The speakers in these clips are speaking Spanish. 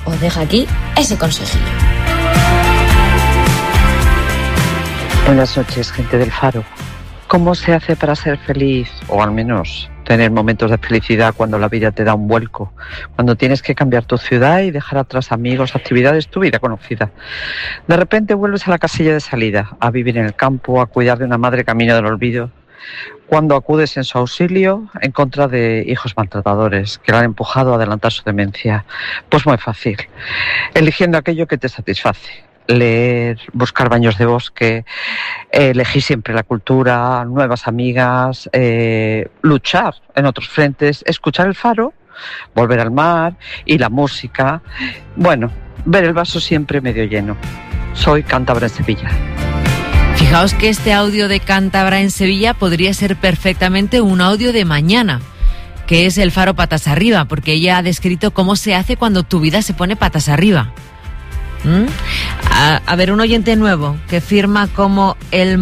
os dejo aquí ese consejillo. Buenas noches, gente del Faro. ¿Cómo se hace para ser feliz? O al menos tener momentos de felicidad cuando la vida te da un vuelco. Cuando tienes que cambiar tu ciudad y dejar atrás amigos, actividades, tu vida conocida. De repente vuelves a la casilla de salida, a vivir en el campo, a cuidar de una madre camino del olvido. Cuando acudes en su auxilio en contra de hijos maltratadores que le han empujado a adelantar su demencia. Pues muy fácil. Eligiendo aquello que te satisface. Leer, buscar baños de bosque, elegir siempre la cultura, nuevas amigas, luchar en otros frentes, escuchar el Faro, volver al mar y la música. Bueno, ver el vaso siempre medio lleno. Soy cántabra en Sevilla. Fijaos que este audio de cántabra en Sevilla podría ser perfectamente un audio de mañana, que es el Faro patas arriba, porque ella ha descrito cómo se hace cuando tu vida se pone patas arriba. A ver, un oyente nuevo que firma como el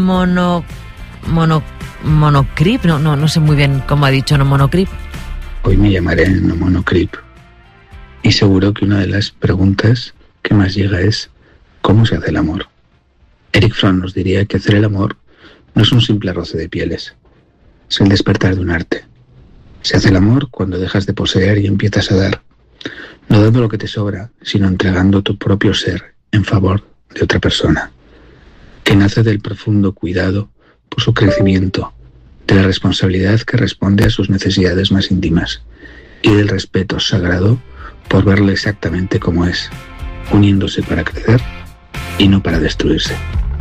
monocrip, no sé muy bien cómo ha dicho, no monocrip. Hoy me llamaré no monocrip y seguro que una de las preguntas que más llega es ¿cómo se hace el amor? Eric Fromm nos diría que hacer el amor no es un simple roce de pieles, es el despertar de un arte. Se hace el amor cuando dejas de poseer y empiezas a dar. No dando lo que te sobra, sino entregando tu propio ser en favor de otra persona, que nace del profundo cuidado por su crecimiento, de la responsabilidad que responde a sus necesidades más íntimas y del respeto sagrado por verle exactamente como es, uniéndose para crecer y no para destruirse.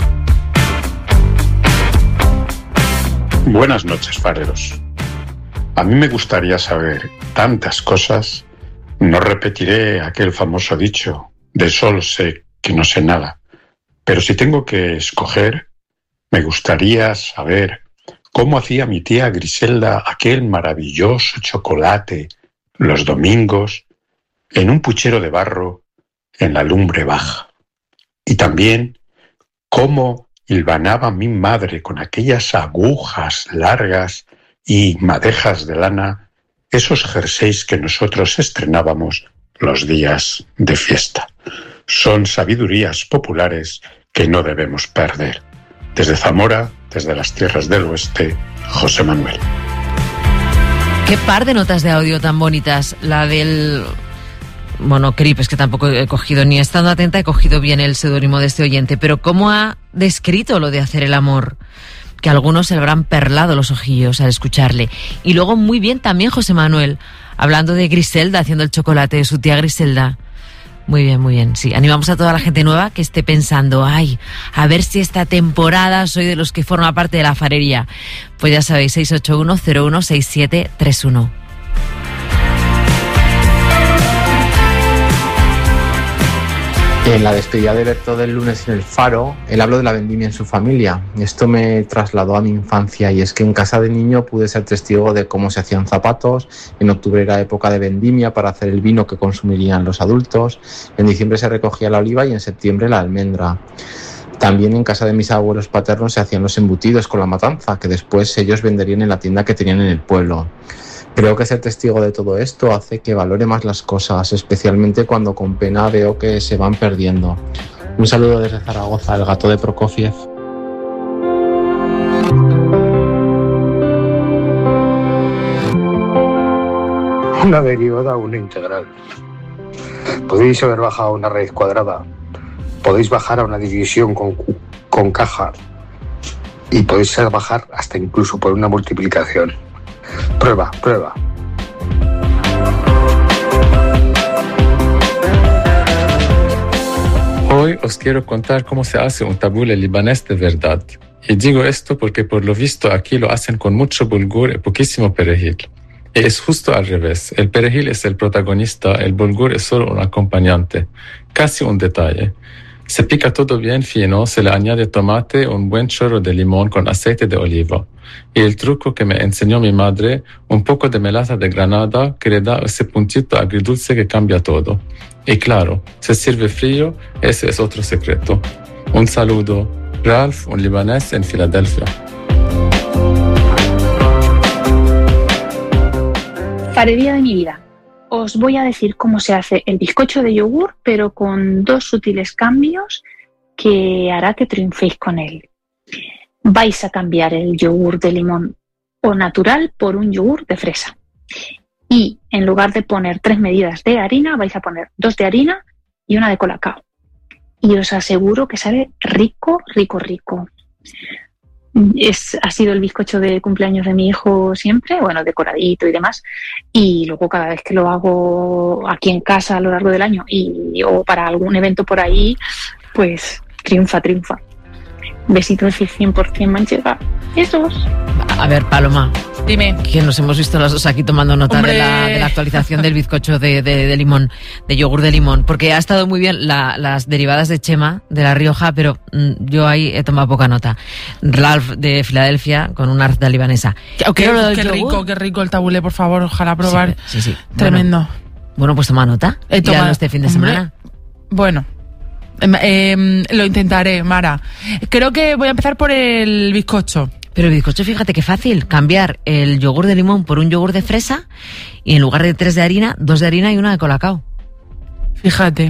Buenas noches, fareros. A mí me gustaría saber tantas cosas. No repetiré aquel famoso dicho, de solo sé que no sé nada, pero si tengo que escoger, me gustaría saber cómo hacía mi tía Griselda aquel maravilloso chocolate los domingos en un puchero de barro en la lumbre baja. Y también cómo hilvanaba mi madre con aquellas agujas largas y madejas de lana esos jerseys que nosotros estrenábamos los días de fiesta. Son sabidurías populares que no debemos perder. Desde Zamora, desde las tierras del oeste, José Manuel. Qué par de notas de audio tan bonitas. La del monocrip, es que tampoco he cogido, ni estando atenta he cogido bien el seudónimo de este oyente, pero cómo ha descrito lo de hacer el amor, que algunos se le habrán perlado los ojillos al escucharle. Y luego muy bien también José Manuel, hablando de Griselda, haciendo el chocolate de su tía Griselda. Muy bien, sí. Animamos a toda la gente nueva que esté pensando, ay, a ver si esta temporada soy de los que forma parte de la farería. Pues ya sabéis, 681-016731. En la despedida de Berto del lunes en el Faro, él habló de la vendimia en su familia. Esto me trasladó a mi infancia y es que en casa de niño pude ser testigo de cómo se hacían zapatos. En octubre era época de vendimia para hacer el vino que consumirían los adultos. En diciembre se recogía la oliva y en septiembre la almendra. También en casa de mis abuelos paternos se hacían los embutidos con la matanza, que después ellos venderían en la tienda que tenían en el pueblo. Creo que ser testigo de todo esto hace que valore más las cosas, especialmente cuando con pena veo que se van perdiendo. Un saludo desde Zaragoza, el gato de Prokofiev. Una derivada o una integral. Podéis haber bajado a una raíz cuadrada, podéis bajar a una división con caja y podéis bajar hasta incluso por una multiplicación. Prueba. Hoy os quiero contar cómo se hace un tabule libanés de verdad. Y digo esto porque por lo visto aquí lo hacen con mucho bulgur y poquísimo perejil. Y es justo al revés. El perejil es el protagonista, el bulgur es solo un acompañante. Casi un detalle. Se pica todo bien fino, se le añade tomate, un buen chorro de limón con aceite de oliva. Y el truco que me enseñó mi madre, un poco de melaza de granada que le da ese puntito agridulce que cambia todo. Y claro, se sirve frío, ese es otro secreto. Un saludo. Ralph, un libanés en Filadelfia. Farería de mi vida. os voy a decir cómo se hace el bizcocho de yogur, pero con 2 sutiles cambios que hará que triunféis con él. Vais a cambiar el yogur de limón o natural por un yogur de fresa. Y en lugar de poner 3 medidas de harina, vais a poner 2 de harina y 1 de colacao. Y os aseguro que sabe rico, rico, rico. Ha sido el bizcocho de cumpleaños de mi hijo siempre, bueno, decoradito y demás. Y luego cada vez que lo hago aquí en casa a lo largo del año o para algún evento por ahí, pues triunfa. Besitos y 100% manchega. Esos. A ver, Paloma. Dime. Que nos hemos visto las dos aquí tomando nota de la actualización del bizcocho de limón, de yogur de limón, porque ha estado muy bien las derivadas de Chema, de La Rioja, pero yo ahí he tomado poca nota. Ralph de Filadelfia con una receta libanesa. Qué rico el tabulé, por favor, ojalá probar. Sí. Tremendo. Bueno, pues toma nota. He tomado este fin de semana. Bueno. Lo intentaré, Mara. Creo que voy a empezar por el bizcocho. Pero el bizcocho, fíjate qué fácil. Cambiar el yogur de limón por un yogur de fresa y en lugar de 3 de harina, 2 de harina y 1 de colacao. Fíjate.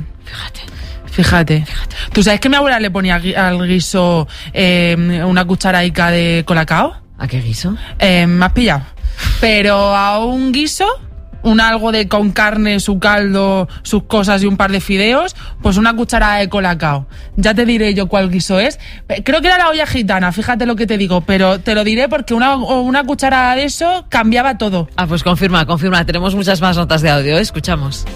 ¿Tú sabes que mi abuela le ponía al guiso una cucharadica de colacao? ¿A qué guiso? Me has pillado. Pero a un guiso... algo con carne, su caldo, sus cosas y un par de fideos, pues una cucharada de colacao. Ya te diré yo cuál guiso es. Creo que era la olla gitana, fíjate lo que te digo, pero te lo diré porque una cucharada de eso cambiaba todo. Ah, pues confirma. Tenemos muchas más notas de audio, ¿eh? Escuchamos.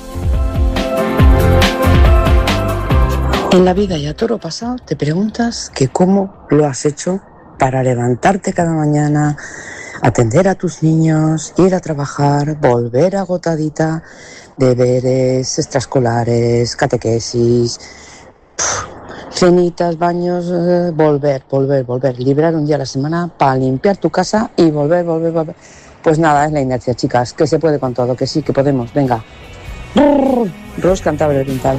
En la vida y a toro pasado te preguntas que cómo lo has hecho para levantarte cada mañana, atender a tus niños, ir a trabajar, volver agotadita, deberes extraescolares, catequesis, cenitas, baños, volver, librar un día a la semana para limpiar tu casa y volver. Pues nada, es la inercia, chicas, que se puede con todo, que sí, que podemos, venga. Ros Cantabria Oriental.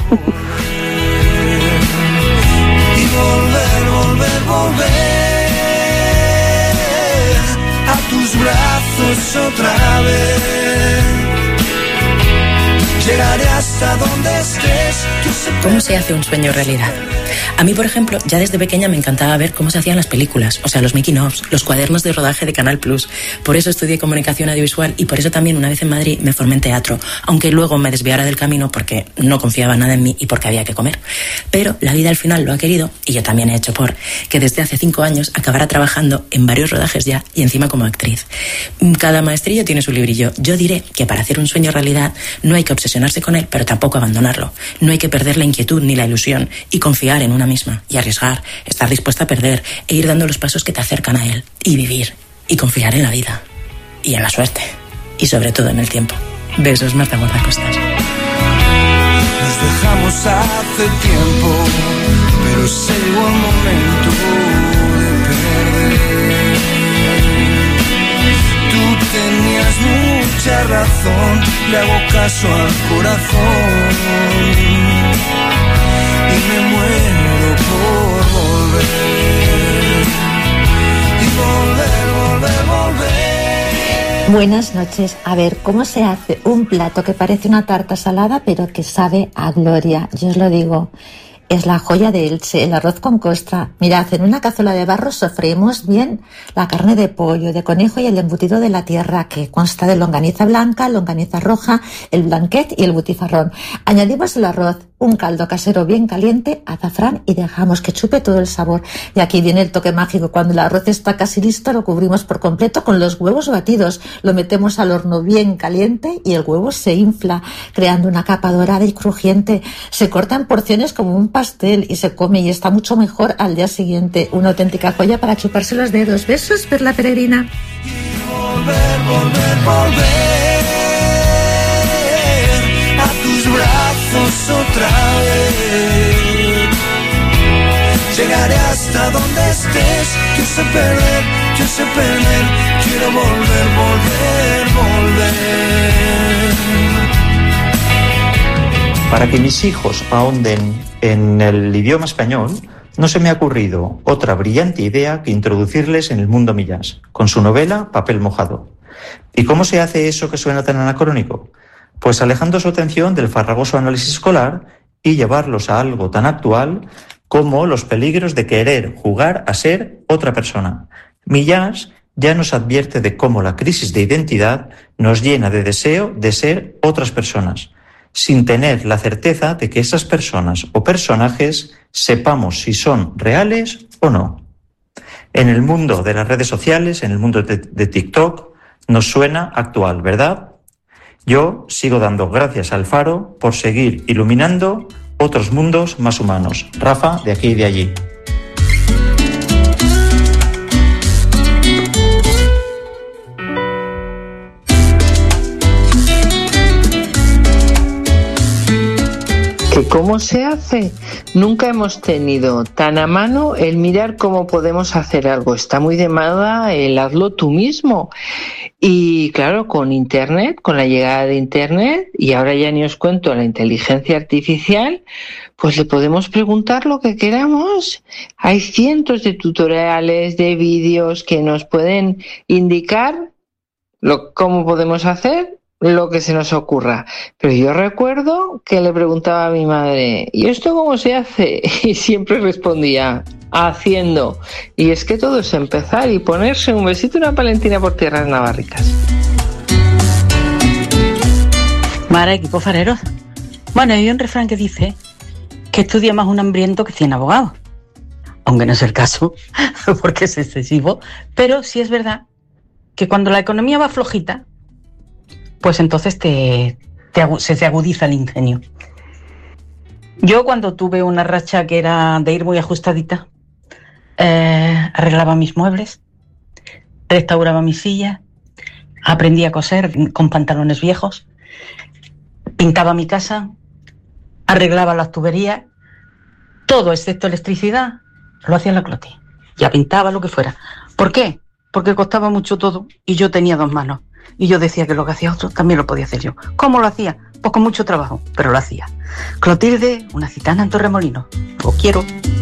Y volver a tus brazos otra vez. Llegaré hasta donde estés. ¿Cómo se hace un sueño realidad? A mí, por ejemplo, ya desde pequeña me encantaba ver cómo se hacían las películas, o sea, los making-ofs, los cuadernos de rodaje de Canal Plus. Por eso estudié comunicación audiovisual y por eso también una vez en Madrid me formé en teatro, aunque luego me desviara del camino porque no confiaba nada en mí y porque había que comer. Pero la vida al final lo ha querido, y yo también he hecho que desde hace 5 años acabara trabajando en varios rodajes ya y encima como actriz. Cada maestrillo tiene su librillo. Yo diré que para hacer un sueño realidad no hay que obsesionarse con él, pero tampoco abandonarlo. No hay que perder la inquietud ni la ilusión y confiar en una misma y arriesgar, estar dispuesta a perder e ir dando los pasos que te acercan a él y vivir y confiar en la vida y en la suerte y sobre todo en el tiempo. Besos, Marta Guardacostas. Nos dejamos hace tiempo, pero llegó el momento de perder. Tú tenías mucha razón, le hago caso al corazón y me muero por volver. Y volver. Buenas noches. A ver, ¿cómo se hace un plato que parece una tarta salada pero que sabe a gloria? Yo os lo digo. Es la joya de Elche, el arroz con costra. Mirad, en una cazuela de barro sofreímos bien la carne de pollo, de conejo y el embutido de la tierra, que consta de longaniza blanca, longaniza roja, el blanquet y el butifarrón. Añadimos el arroz, un caldo casero bien caliente, azafrán y dejamos que chupe todo el sabor. Y aquí viene el toque mágico. Cuando el arroz está casi listo, lo cubrimos por completo con los huevos batidos. Lo metemos al horno bien caliente y el huevo se infla, creando una capa dorada y crujiente. Se corta en porciones como un pastel y se come y está mucho mejor al día siguiente. Una auténtica joya para chuparse los dedos. Besos, Perla Peregrina. Volver a tus brazos otra vez. Llegaré hasta donde estés. Yo sé perder, quiero volver. Para que mis hijos ahonden en el idioma español, no se me ha ocurrido otra brillante idea que introducirles en el mundo Millás, con su novela Papel mojado. ¿Y cómo se hace eso que suena tan anacrónico? Pues alejando su atención del farragoso análisis escolar y llevarlos a algo tan actual como los peligros de querer jugar a ser otra persona. Millás ya nos advierte de cómo la crisis de identidad nos llena de deseo de ser otras personas, sin tener la certeza de que esas personas o personajes sepamos si son reales o no. En el mundo de las redes sociales, en el mundo de TikTok, nos suena actual, ¿verdad? Yo sigo dando gracias al Faro por seguir iluminando otros mundos más humanos. Rafa, de aquí y de allí. ¿Que cómo se hace? Nunca hemos tenido tan a mano el mirar cómo podemos hacer algo. Está muy de moda el hazlo tú mismo. Y claro, con Internet, con la llegada de Internet, y ahora ya ni os cuento la inteligencia artificial, pues le podemos preguntar lo que queramos. Hay cientos de tutoriales, de vídeos que nos pueden indicar cómo podemos hacer lo que se nos ocurra. Pero yo recuerdo que le preguntaba a mi madre, ¿y esto cómo se hace? Y siempre respondía, haciendo. Y es que todo es empezar y ponerse un besito y una palentina por tierras navarricas. Mara, equipo fareros. Bueno, hay un refrán que dice que estudia más un hambriento que 100 abogados. Aunque no es el caso, porque es excesivo. Pero sí es verdad que cuando la economía va flojita, pues entonces se te agudiza el ingenio. Yo cuando tuve una racha que era de ir muy ajustadita, arreglaba mis muebles, restauraba mis sillas, aprendí a coser con pantalones viejos, pintaba mi casa, arreglaba las tuberías, todo excepto electricidad, lo hacía en la Cloti. Ya pintaba lo que fuera. ¿Por qué? Porque costaba mucho todo y yo tenía 2 manos. Y yo decía que lo que hacía otro también lo podía hacer yo. ¿Cómo lo hacía? Pues con mucho trabajo, pero lo hacía. Clotilde, una gitana en Torremolinos. Lo quiero.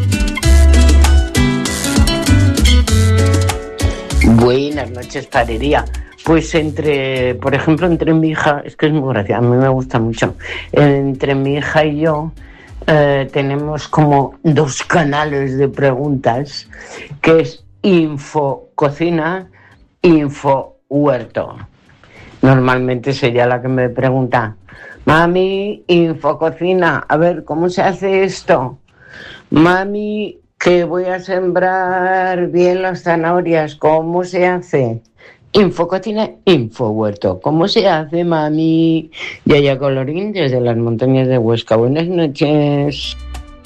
Buenas noches, farería. Pues por ejemplo, entre mi hija, es que es muy gracioso, a mí me gusta mucho. Entre mi hija y yo tenemos como 2 canales de preguntas, que es Info Cocina, Info Huerto. Normalmente sería la que me pregunta, mami, infococina, a ver, ¿cómo se hace esto? Mami, que voy a sembrar bien las zanahorias, ¿cómo se hace? Infococina, infohuerto, ¿cómo se hace, mami? Yaya Colorín, desde las montañas de Huesca. Buenas noches.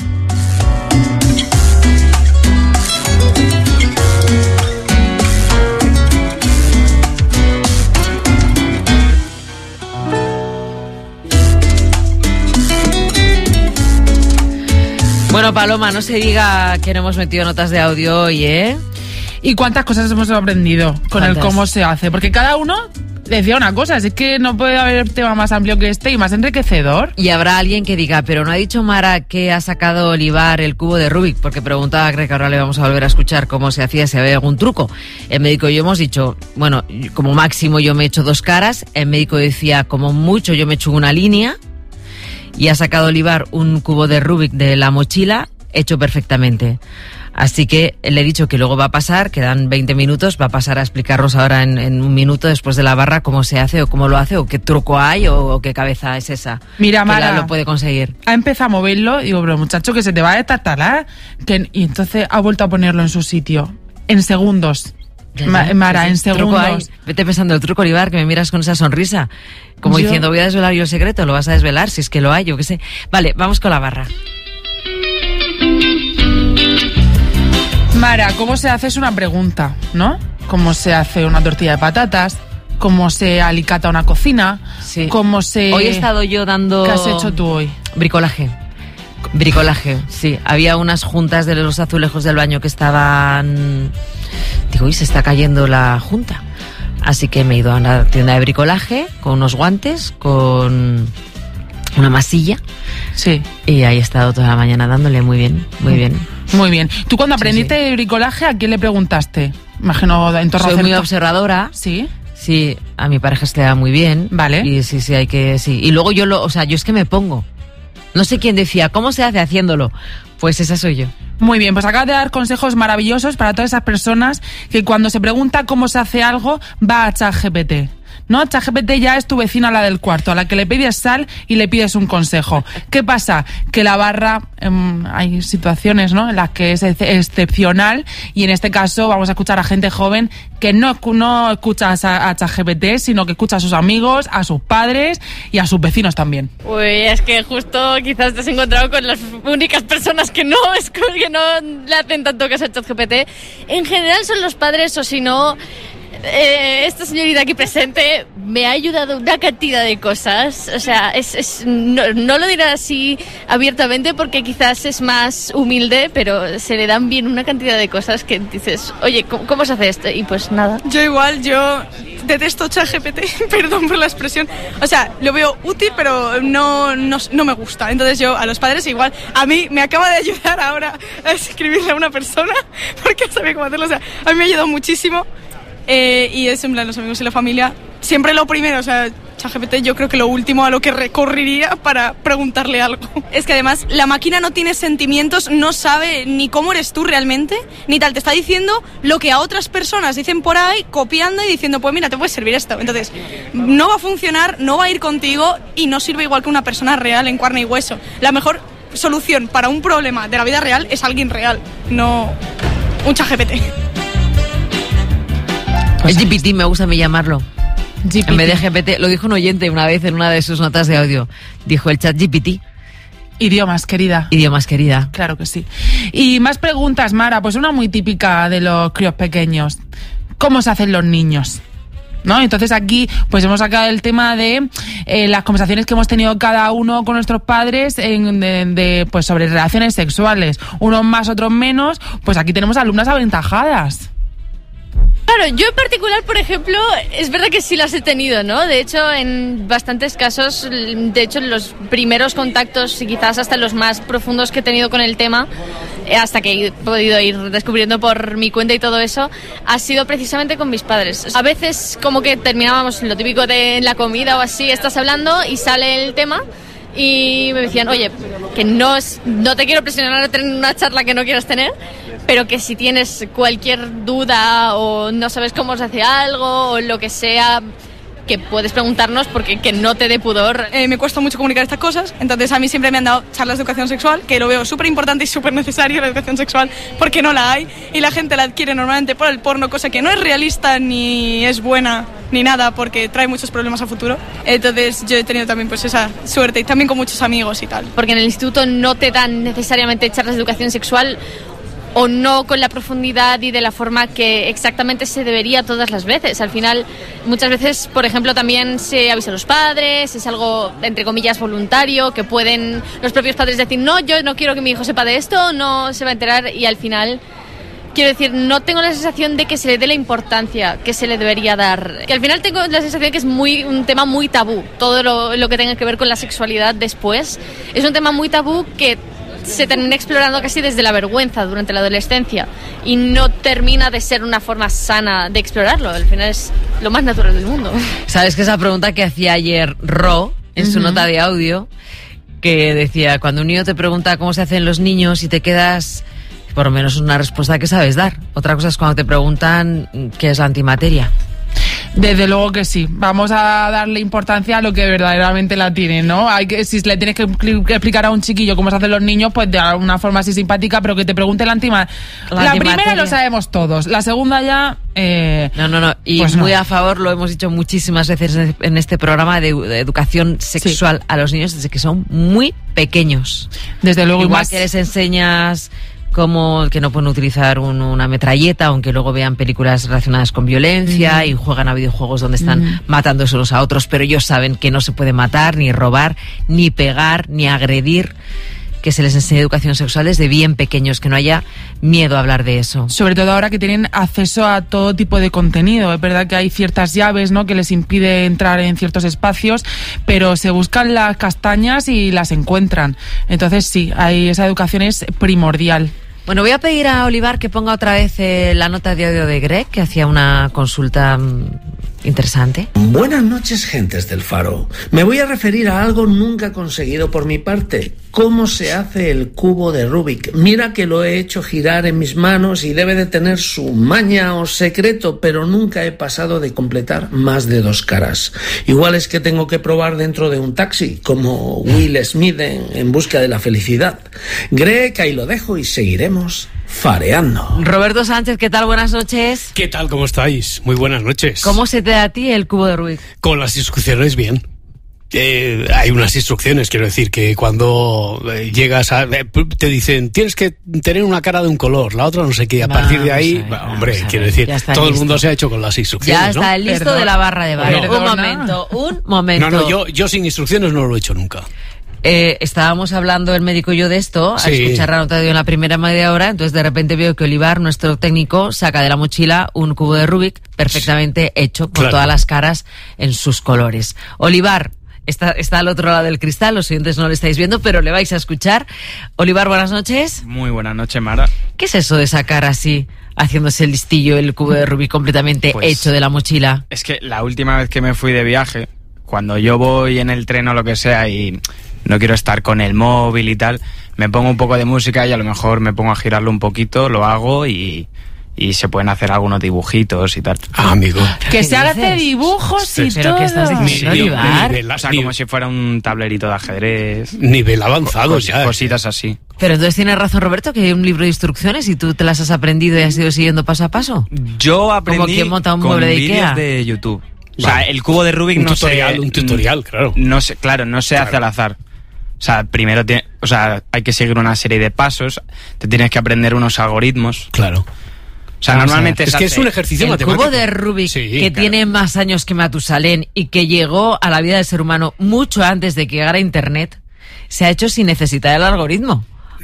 Bueno, Paloma, no se diga que no hemos metido notas de audio hoy, ¿eh? ¿Y cuántas cosas hemos aprendido con el cómo se hace? Porque cada uno decía una cosa, así que no puede haber tema más amplio que este y más enriquecedor. Y habrá alguien que diga, pero no ha dicho Mara que ha sacado Olivar el cubo de Rubik, porque preguntaba, creo que ahora le vamos a volver a escuchar cómo se hacía, si había algún truco. El médico y yo hemos dicho, bueno, como máximo yo me he hecho 2 caras, el médico decía, como mucho yo me he hecho una línea, y ha sacado Olivar un cubo de Rubik de la mochila hecho perfectamente. Así que le he dicho que luego va a pasar, quedan 20 minutos, va a pasar a explicarnos ahora en un minuto después de la barra cómo se hace o cómo lo hace o qué truco hay o qué cabeza es esa. Mira, Mara, lo puede conseguir. Ha empezado a moverlo y digo, pero muchacho, que se te va a destartalar. Y entonces ha vuelto a ponerlo en su sitio, en segundos. Mara, en segundos. Vete pensando el truco, Olivar, que me miras con esa sonrisa. Como diciendo, voy a desvelar yo el secreto, lo vas a desvelar, si es que lo hay, yo qué sé. Vale, vamos con la barra. Mara, ¿cómo se hace? Es una pregunta, ¿no? ¿Cómo se hace una tortilla de patatas? ¿Cómo se alicata una cocina? Sí. ¿Cómo se...? Hoy he estado yo dando... ¿Qué has hecho tú hoy? Bricolaje, sí. Había unas juntas de los azulejos del baño que estaban... Digo, uy, se está cayendo la junta. Así que me he ido a una tienda de bricolaje con unos guantes, con una masilla. Sí. Y ahí he estado toda la mañana dándole muy bien, muy bien. Muy bien. ¿Tú cuando aprendiste de bricolaje, a quién le preguntaste? Imagino en torno a... Soy muy observadora. Sí. Sí, a mi pareja se le da muy bien. Vale. Y sí, hay que... Sí. Y luego yo es que me pongo. No sé quién decía, ¿cómo se hace haciéndolo? Pues esa soy yo. Muy bien, pues acabas de dar consejos maravillosos para todas esas personas que cuando se pregunta cómo se hace algo, va a ChatGPT. ¿No? ChatGPT ya es tu vecina, la del cuarto, a la que le pides sal y le pides un consejo. ¿Qué pasa? Que la barra, hay situaciones, ¿no?, en las que es excepcional, y en este caso vamos a escuchar a gente joven que no escucha a ChatGPT, sino que escucha a sus amigos, a sus padres y a sus vecinos también. Uy, es que justo quizás te has encontrado con las únicas personas que no le hacen tanto caso a ChatGPT. En general son los padres, o si no... esta señorita aquí presente me ha ayudado una cantidad de cosas. O sea, no lo dirá así abiertamente porque quizás es más humilde, pero se le dan bien una cantidad de cosas que dices, oye, ¿cómo se hace esto? Y pues nada. Yo detesto ChatGPT, perdón por la expresión. O sea, lo veo útil, pero no me gusta. Entonces yo a los padres igual, a mí me acaba de ayudar ahora a escribirle a una persona porque sabe cómo hacerlo. O sea, a mí me ha ayudado muchísimo. Y es en plan los amigos y la familia siempre lo primero. O sea, ChatGPT yo creo que lo último a lo que recorrería para preguntarle algo. Es que además la máquina no tiene sentimientos, no sabe ni cómo eres tú realmente, ni tal, te está diciendo lo que a otras personas dicen por ahí, copiando y diciendo, pues mira, te puede servir esto. Entonces, no va a funcionar, no va a ir contigo y no sirve igual que una persona real en carne y hueso. La mejor solución para un problema de la vida real es alguien real, no un ChatGPT. Es GPT, me gusta a mí llamarlo. GPT. En vez de GPT, lo dijo un oyente una vez en una de sus notas de audio. Dijo el chat GPT. Idiomas, querida. Claro que sí. Y más preguntas, Mara. Pues una muy típica de los críos pequeños. ¿Cómo se hacen los niños? ¿No? Entonces aquí pues hemos sacado el tema de las conversaciones que hemos tenido cada uno con nuestros padres pues sobre relaciones sexuales. Unos más, otros menos. Pues aquí tenemos alumnas aventajadas. Claro, yo en particular, por ejemplo, es verdad que sí las he tenido, ¿no? De hecho, en bastantes casos, en los primeros contactos y quizás hasta los más profundos que he tenido con el tema, hasta que he podido ir descubriendo por mi cuenta y todo eso, ha sido precisamente con mis padres. A veces como que terminábamos lo típico de la comida o así, estás hablando y sale el tema y me decían, oye, que no te quiero presionar a tener una charla que no quieras tener, pero que si tienes cualquier duda o no sabes cómo se hace algo o lo que sea, que puedes preguntarnos porque que no te dé pudor. Me cuesta mucho comunicar estas cosas, entonces a mí siempre me han dado charlas de educación sexual, que lo veo súper importante y súper necesario, la educación sexual, porque no la hay y la gente la adquiere normalmente por el porno, cosa que no es realista ni es buena ni nada porque trae muchos problemas a futuro. Entonces yo he tenido también pues esa suerte y también con muchos amigos y tal. Porque en el instituto no te dan necesariamente charlas de educación sexual o no con la profundidad y de la forma que exactamente se debería todas las veces. Al final, muchas veces, por ejemplo, también se avisa a los padres, es algo, entre comillas, voluntario, que pueden los propios padres decir, no, yo no quiero que mi hijo sepa de esto, no se va a enterar, y al final, quiero decir, no tengo la sensación de que se le dé la importancia que se le debería dar. Que al final tengo la sensación que es un tema muy tabú, todo lo que tenga que ver con la sexualidad después. Es un tema muy tabú que se termina explorando casi desde la vergüenza durante la adolescencia y no termina de ser una forma sana de explorarlo. Al final es lo más natural del mundo. ¿Sabes que esa pregunta que hacía ayer Ro en su nota de audio, que decía, cuando un niño te pregunta cómo se hacen los niños y te quedas, por lo menos una respuesta que sabes dar? Otra cosa es cuando te preguntan qué es la antimateria. Desde luego que sí. Vamos a darle importancia a lo que verdaderamente la tiene, ¿no? Si le tienes que explicar a un chiquillo cómo se hacen los niños, pues de una forma así simpática, pero que te pregunte la primera lo sabemos todos. La segunda ya... No. Y pues muy a favor, lo hemos dicho muchísimas veces en este programa de educación sexual a los niños desde que son muy pequeños. Desde luego. Igual que les enseñas como que no pueden utilizar una metralleta, aunque luego vean películas relacionadas con violencia y juegan a videojuegos donde están matándose unos a otros, pero ellos saben que no se puede matar, ni robar, ni pegar, ni agredir, que se les enseñe educación sexual desde bien pequeños, que no haya miedo a hablar de eso. Sobre todo ahora que tienen acceso a todo tipo de contenido. Es verdad que hay ciertas llaves, ¿no?, que les impide entrar en ciertos espacios, pero se buscan las castañas y las encuentran. Entonces sí, esa educación es primordial. Bueno, voy a pedir a Olivar que ponga otra vez la nota de audio de Greg, que hacía una consulta Interesante. Buenas noches, gentes del Faro. Me voy a referir a algo nunca conseguido por mi parte. ¿Cómo se hace el cubo de Rubik? Mira que lo he hecho girar en mis manos y debe de tener su maña o secreto, pero nunca he pasado de completar más de 2 caras. Igual es que tengo que probar dentro de un taxi, como Will Smith en Busca de la Felicidad. Greg, ahí lo dejo y seguiremos fareando. Roberto Sánchez, ¿qué tal? Buenas noches. ¿Qué tal? ¿Cómo estáis? Muy buenas noches. ¿Cómo se te da a ti el cubo de Rubik? Con las instrucciones bien. Hay unas instrucciones, quiero decir, que cuando llegas a... te dicen, tienes que tener una cara de un color, la otra no sé qué, a partir de ahí, hombre, quiero decir, todo el mundo se ha hecho con las instrucciones, ya está, ¿no? Listo. Perdón. De la barra de baile. Un momento. No, yo sin instrucciones no lo he hecho nunca. Estábamos hablando el médico y yo de esto, al escuchar la nota de en la primera media hora, entonces de repente veo que Olivar, nuestro técnico, saca de la mochila un cubo de Rubik perfectamente hecho, con todas las caras en sus colores. Olivar, está al otro lado del cristal, los oyentes no lo estáis viendo, pero le vais a escuchar. Olivar, buenas noches. Muy buenas noches, Mara. ¿Qué es eso de sacar así, haciéndose el listillo, el cubo de Rubik completamente hecho de la mochila? Es que la última vez que me fui de viaje, cuando yo voy en el tren o lo que sea y no quiero estar con el móvil y tal, me pongo un poco de música y a lo mejor me pongo a girarlo un poquito, lo hago y se pueden hacer algunos dibujitos y tal. Ah, amigo. Que se hace dibujos y ¿Pero todo. qué estás diciendo, Olivar? O sea, como si fuera un tablerito de ajedrez. Nivel avanzado ya. Cositas así. Pero entonces tiene razón Roberto, que hay un libro de instrucciones y tú te las has aprendido y has ido siguiendo paso a paso. Yo aprendí como quien monta un con mueble de vídeos Ikea. de YouTube. O sea, el cubo de Rubik un tutorial, claro. No se hace al azar. O sea, primero hay que seguir una serie de pasos, te tienes que aprender unos algoritmos. Claro. O sea, normalmente es que es un ejercicio el matemático. El cubo de Rubik, que tiene más años que Matusalén y que llegó a la vida del ser humano mucho antes de que llegara Internet, se ha hecho sin necesitar el algoritmo.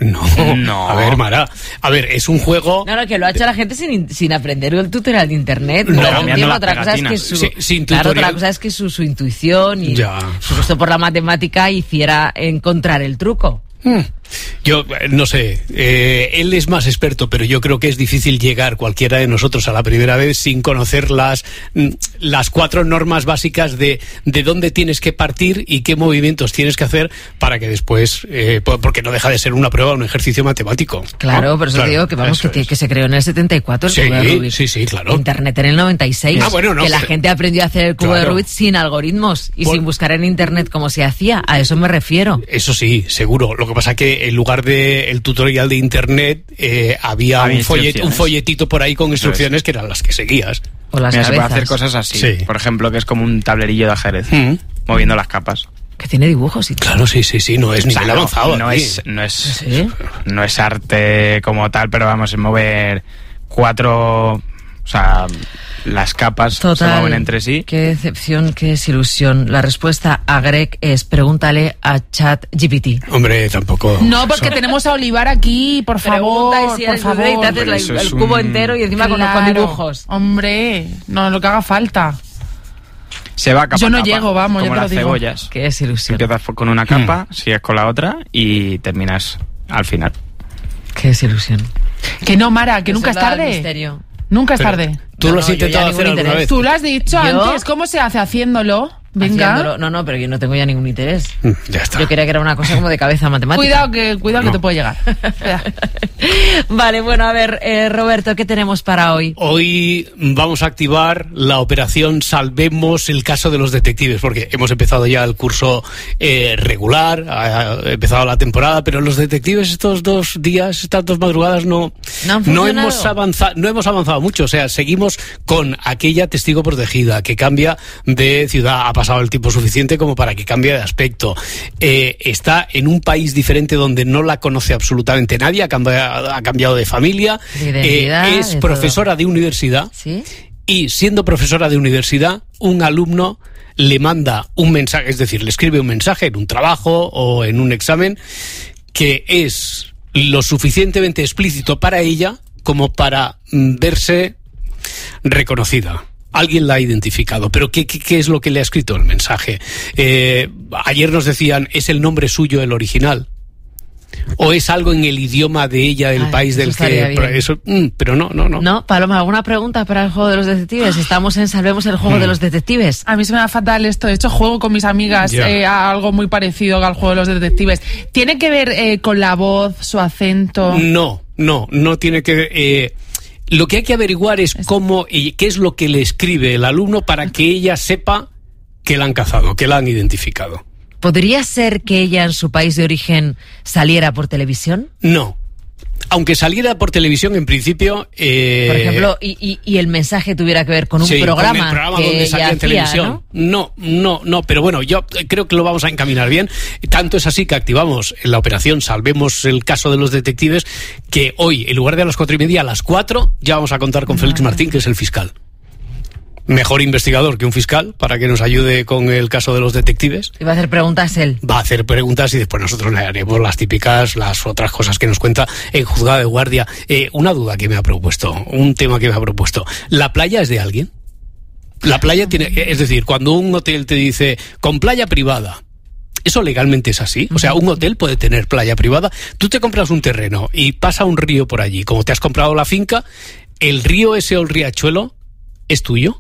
No. A ver, Mara. A ver, es un juego... No, que lo ha hecho la gente sin aprender el tutorial de Internet. Otra cosa es que su intuición y su gusto por la matemática hiciera encontrar el truco. Yo no sé, él es más experto, pero yo creo que es difícil llegar cualquiera de nosotros a la primera vez sin conocer las 4 normas básicas de dónde tienes que partir y qué movimientos tienes que hacer para que después, porque no deja de ser una prueba, un ejercicio matemático. Claro, ¿no? Pero eso digo que se creó en el 74 el cubo de Rubik. Sí, claro. Internet en el 96. Que la gente aprendió a hacer el cubo de Rubik sin algoritmos y sin buscar en Internet cómo se hacía. A eso me refiero. Eso sí, seguro. Lo que pasa que en lugar de el tutorial de Internet había un folletito por ahí con instrucciones que eran las que seguías. O las se puede hacer cosas así. Por ejemplo, que es como un tablerillo de ajedrez, moviendo las capas. Que tiene dibujos y claro, sí, no es nivel avanzado. No es arte como tal, pero vamos, es mover 4, o sea, las capas se mueven entre sí. Qué decepción, qué desilusión. La respuesta a Greg es pregúntale a ChatGPT. Hombre, tampoco. No, porque tenemos a Olivar aquí, por favor. Por favor. Y te haces el cubo entero y encima con dibujos. Hombre, no, lo que haga falta. Se va capa. Yo no capa, llego, vamos, como yo te las lo digo. Cebollas. Qué desilusión. Empiezas con una capa, sigues con la otra y terminas al final. Qué desilusión. Que no, Mara, que nunca es tarde. Misterio. Nunca es tarde. ¿Tú lo has intentado hacer alguna vez? Tú lo has dicho antes. ¿Cómo se hace haciéndolo? Venga. No, pero yo no tengo ya ningún interés. Ya está. Yo creía que era una cosa como de cabeza matemática. Cuidado que te puede llegar. Vale, bueno, a ver, Roberto, ¿qué tenemos para hoy? Hoy vamos a activar la operación Salvemos el caso de los detectives, porque hemos empezado ya el curso regular, ha empezado la temporada, pero los detectives estos 2 días, estas 2 madrugadas no hemos avanzado mucho. O sea, seguimos con aquella testigo protegida que cambia de ciudad. Ha pasado el tiempo suficiente como para que cambie de aspecto. Está en un país diferente donde no la conoce absolutamente nadie, ha cambiado de familia, es profesora de universidad. ¿Sí? Y siendo profesora de universidad, un alumno le manda un mensaje, es decir, le escribe un mensaje en un trabajo o en un examen que es lo suficientemente explícito para ella como para verse reconocida. Alguien la ha identificado, pero ¿qué es lo que le ha escrito el mensaje? Ayer nos decían, ¿es el nombre suyo el original? ¿O es algo en el idioma de ella, del país del que... Eso, pero no. No, Paloma, ¿alguna pregunta para el juego de los detectives? Estamos en Salvemos el juego de los detectives. A mí se me da fatal esto. De hecho, juego con mis amigas a algo muy parecido al juego de los detectives. ¿Tiene que ver con la voz, su acento? No tiene que ver... lo que hay que averiguar es cómo y qué es lo que le escribe el alumno para que ella sepa que la han cazado, que la han identificado. ¿Podría ser que ella en su país de origen saliera por televisión? No. Aunque saliera por televisión, en principio... por ejemplo, y el mensaje tuviera que ver con un programa, con el programa que donde salía en televisión. No, pero bueno, yo creo que lo vamos a encaminar bien. Tanto es así que activamos en la operación Salvemos el caso de los detectives, que hoy, en lugar de a las 4:30, a las 4, ya vamos a contar con Félix Martín, que es el fiscal. Mejor investigador que un fiscal para que nos ayude con el caso de los detectives. Y va a hacer preguntas él. Va a hacer preguntas y después nosotros le haremos las típicas, las otras cosas que nos cuenta en juzgado de guardia. Una duda que me ha propuesto, un tema que me ha propuesto. ¿La playa es de alguien? La playa tiene, es decir, cuando un hotel te dice con playa privada, ¿eso legalmente es así? O sea, un hotel puede tener playa privada. Tú te compras un terreno y pasa un río por allí. Como te has comprado la finca, ¿el río ese o el riachuelo es tuyo?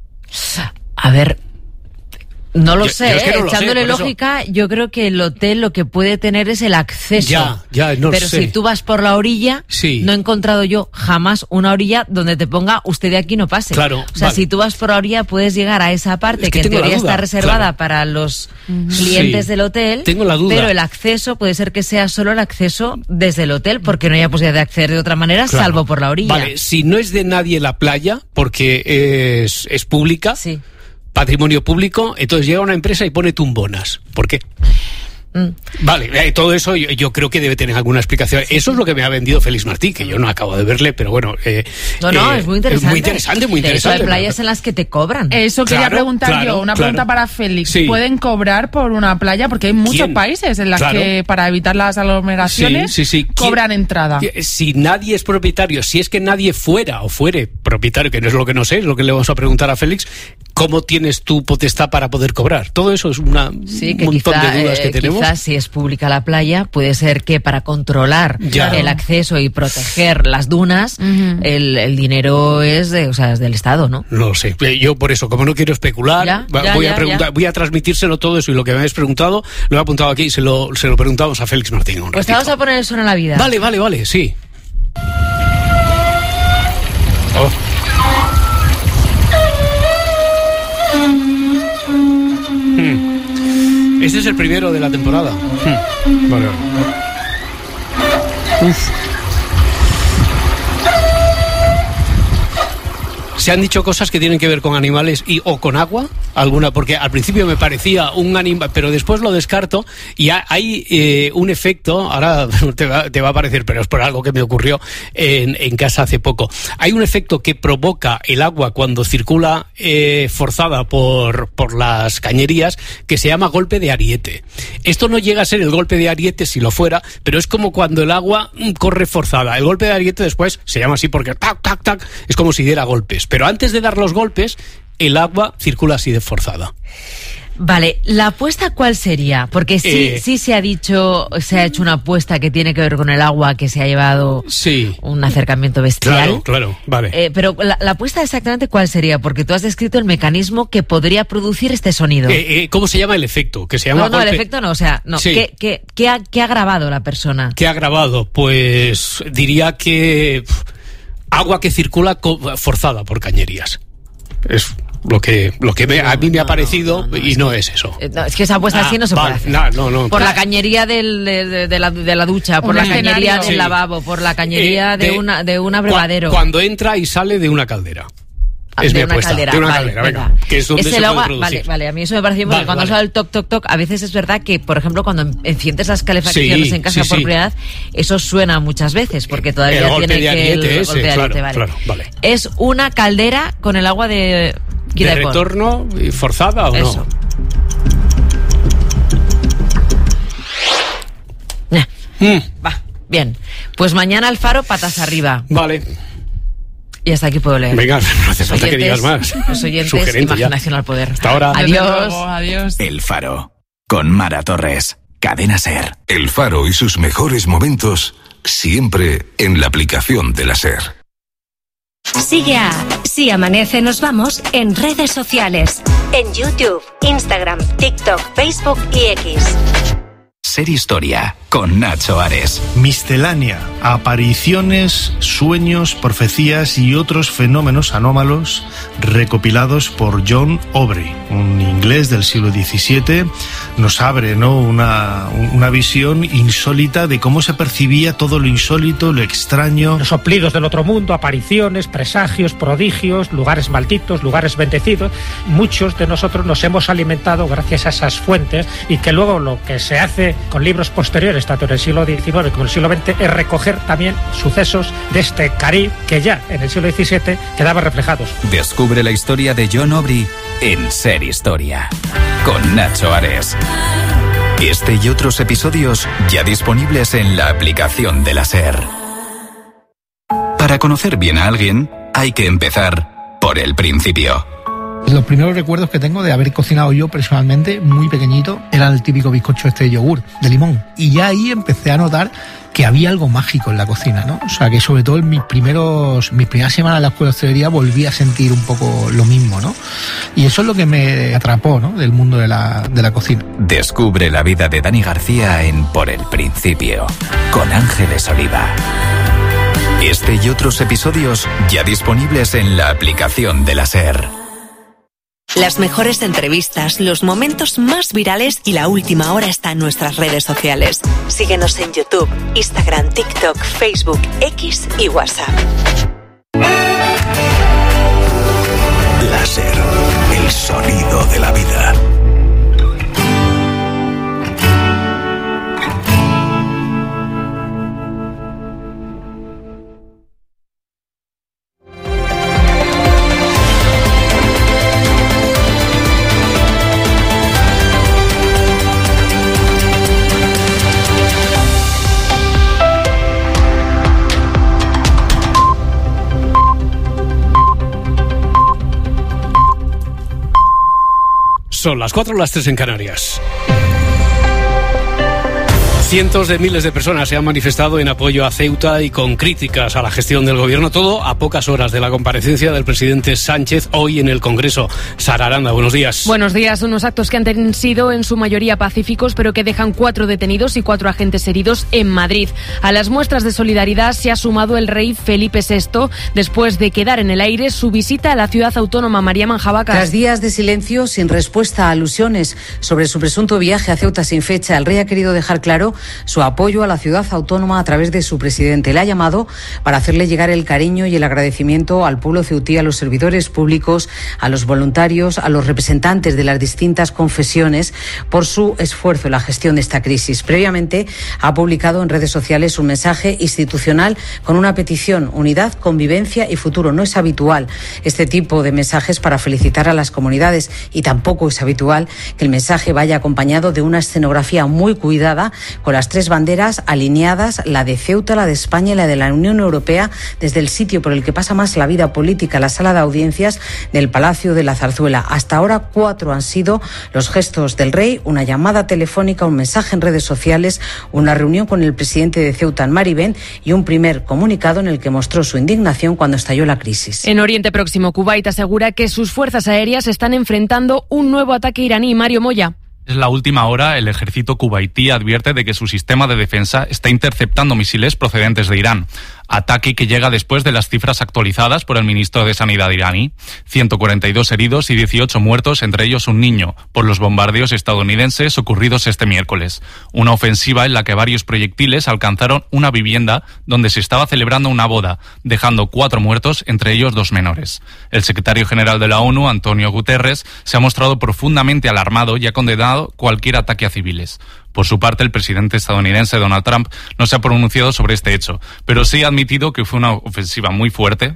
A ver, no lo sé, es que no echándole lógica, yo creo que el hotel lo que puede tener es el acceso. Pero si tú vas por la orilla, no he encontrado yo jamás una orilla donde te ponga usted de aquí no pase. Claro, o sea, si tú vas por la orilla puedes llegar a esa parte que en teoría está reservada para los clientes del hotel. Tengo la duda. Pero el acceso puede ser que sea solo el acceso desde el hotel, porque no haya posibilidad de acceder de otra manera, salvo por la orilla. Vale, si no es de nadie la playa, porque es pública, patrimonio público, entonces llega una empresa y pone tumbonas. ¿Por qué? Vale, todo eso yo creo que debe tener alguna explicación. Eso es lo que me ha vendido Félix Martí, que yo no acabo de verle, pero bueno. Es muy interesante. Muy interesante. De hecho, hay playas en las que te cobran. Eso quería preguntar yo, una pregunta para Félix. ¿Pueden cobrar por una playa? Porque hay muchos países en los que, para evitar las aglomeraciones, cobran entrada. Si nadie es propietario, si es que nadie fuera o fuere propietario, que no es lo que no sé, es lo que le vamos a preguntar a Félix, ¿cómo tienes tu potestad para poder cobrar? Todo eso es un montón de dudas que tenemos. Quizás si es pública la playa, puede ser que para controlar el acceso y proteger las dunas, el dinero es del Estado, ¿no? No lo sé. Yo por eso, como no quiero especular, voy a transmitírselo todo eso, y lo que me habéis preguntado, lo he apuntado aquí y se lo preguntamos a Félix Martín. Pues te vamos a poner el Suena la Vida. Vale, sí. Este es el primero de la temporada. Vale. ¿Se han dicho cosas que tienen que ver con animales o con agua? ¿Alguna? Porque al principio me parecía un animal, pero después lo descarto y hay un efecto, ahora te va a parecer, pero es por algo que me ocurrió en casa hace poco. Hay un efecto que provoca el agua cuando circula forzada por las cañerías, que se llama golpe de ariete. Esto no llega a ser el golpe de ariete si lo fuera, pero es como cuando el agua corre forzada. El golpe de ariete después se llama así porque tac, tac, tac, es como si diera golpes. Pero antes de dar los golpes, el agua circula así de forzada. Vale, ¿la apuesta cuál sería? Porque sí se ha hecho una apuesta que tiene que ver con el agua, que se ha llevado un acercamiento bestial. Claro, vale. Pero la apuesta exactamente cuál sería, porque tú has descrito el mecanismo que podría producir este sonido. ¿Cómo se llama el efecto? Que se llama golpe... el efecto no, Sí. ¿Qué ha grabado la persona? ¿Qué ha grabado? Pues diría que agua que circula forzada por cañerías. Es lo que a mí me ha parecido y no es eso. Es que esa apuesta así no se puede hacer. No. Por la cañería de la ducha, por la cañería del lavabo, por la cañería de un abrevadero. Cuando entra y sale de una caldera. Es mi apuesta. De una caldera, venga. Que es donde se puede producir. Vale, a mí eso me parece bien, porque cuando sale el toc, toc, toc, a veces es verdad que, por ejemplo, cuando enciendes las calefacciones en casa por primera vez, eso suena muchas veces, porque todavía tiene que el golpe de ariete, vale. Es una caldera con el agua de retorno forzada o eso. No. Va, bien. Pues mañana al Faro, patas arriba. Vale. Y hasta aquí puedo leer. Venga, no hace falta que digas más. Los oyentes, imaginación al poder. Hasta ahora. Adiós. Adiós. El Faro, con Mara Torres. Cadena SER. El Faro y sus mejores momentos siempre en la aplicación de la SER. Sigue a Si Amanece Nos Vamos en redes sociales. En YouTube, Instagram, TikTok, Facebook y X. SER Historia con Nacho Ares. Miscelánea, apariciones, sueños, profecías y otros fenómenos anómalos recopilados por John Aubrey, un inglés del siglo XVII. Nos abre, ¿no?, una visión insólita de cómo se percibía todo lo insólito, lo extraño. Los soplidos del otro mundo, apariciones, presagios, prodigios, lugares malditos, lugares bendecidos. Muchos de nosotros nos hemos alimentado gracias a esas fuentes, y que luego lo que se hace con libros posteriores, tanto en el siglo XIX como en el siglo XX, es recoger también sucesos de este Caribe que ya en el siglo XVII quedaban reflejados. Descubre la historia de John Aubrey en SER Historia con Nacho Ares. Este y otros episodios ya disponibles en la aplicación de la SER. Para conocer bien a alguien, hay que empezar por el principio. Los primeros recuerdos que tengo de haber cocinado yo personalmente, muy pequeñito, era el típico bizcocho de yogur, de limón. Y ya ahí empecé a notar que había algo mágico en la cocina, ¿no? O sea, que sobre todo en mis primeras semanas en la escuela de hostelería volví a sentir un poco lo mismo, ¿no? Y eso es lo que me atrapó, ¿no?, del mundo de la cocina. Descubre la vida de Dani García en Por el Principio, con Ángeles Oliva. Este y otros episodios ya disponibles en la aplicación de la SER. Las mejores entrevistas, los momentos más virales y la última hora está en nuestras redes sociales. Síguenos en YouTube, Instagram, TikTok, Facebook, X y WhatsApp. La SER, el sonido de la vida. Son las 4 o las 3 en Canarias. Cientos de miles de personas se han manifestado en apoyo a Ceuta y con críticas a la gestión del gobierno, todo a pocas horas de la comparecencia del presidente Sánchez hoy en el Congreso. Sara Aranda, buenos días. Buenos días. Unos actos que han sido en su mayoría pacíficos, pero que dejan 4 detenidos y 4 agentes heridos en Madrid. A las muestras de solidaridad se ha sumado el rey Felipe VI, después de quedar en el aire su visita a la ciudad autónoma. María Manjabacas. Tras días de silencio, sin respuesta a alusiones sobre su presunto viaje a Ceuta sin fecha, el rey ha querido dejar claro su apoyo a la ciudad autónoma a través de su presidente. Le ha llamado para hacerle llegar el cariño y el agradecimiento al pueblo ceutí, a los servidores públicos, a los voluntarios, a los representantes de las distintas confesiones por su esfuerzo en la gestión de esta crisis. Previamente ha publicado en redes sociales un mensaje institucional con una petición: unidad, convivencia y futuro. No es habitual este tipo de mensajes para felicitar a las comunidades, y tampoco es habitual que el mensaje vaya acompañado de una escenografía muy cuidada con las 3 banderas alineadas, la de Ceuta, la de España y la de la Unión Europea, desde el sitio por el que pasa más la vida política, la sala de audiencias del Palacio de la Zarzuela. Hasta ahora 4 han sido los gestos del rey: una llamada telefónica, un mensaje en redes sociales, una reunión con el presidente de Ceuta en Maribén y un primer comunicado en el que mostró su indignación cuando estalló la crisis. En Oriente Próximo, Kuwait asegura que sus fuerzas aéreas están enfrentando un nuevo ataque iraní. Mario Moya. Es la última hora, el ejército kuwaití advierte de que su sistema de defensa está interceptando misiles procedentes de Irán. Ataque que llega después de las cifras actualizadas por el ministro de Sanidad iraní. 142 heridos y 18 muertos, entre ellos un niño, por los bombardeos estadounidenses ocurridos este miércoles. Una ofensiva en la que varios proyectiles alcanzaron una vivienda donde se estaba celebrando una boda, dejando 4 muertos, entre ellos 2 menores. El secretario general de la ONU, Antonio Guterres, se ha mostrado profundamente alarmado y ha condenado cualquier ataque a civiles. Por su parte, el presidente estadounidense Donald Trump no se ha pronunciado sobre este hecho, pero sí ha admitido que fue una ofensiva muy fuerte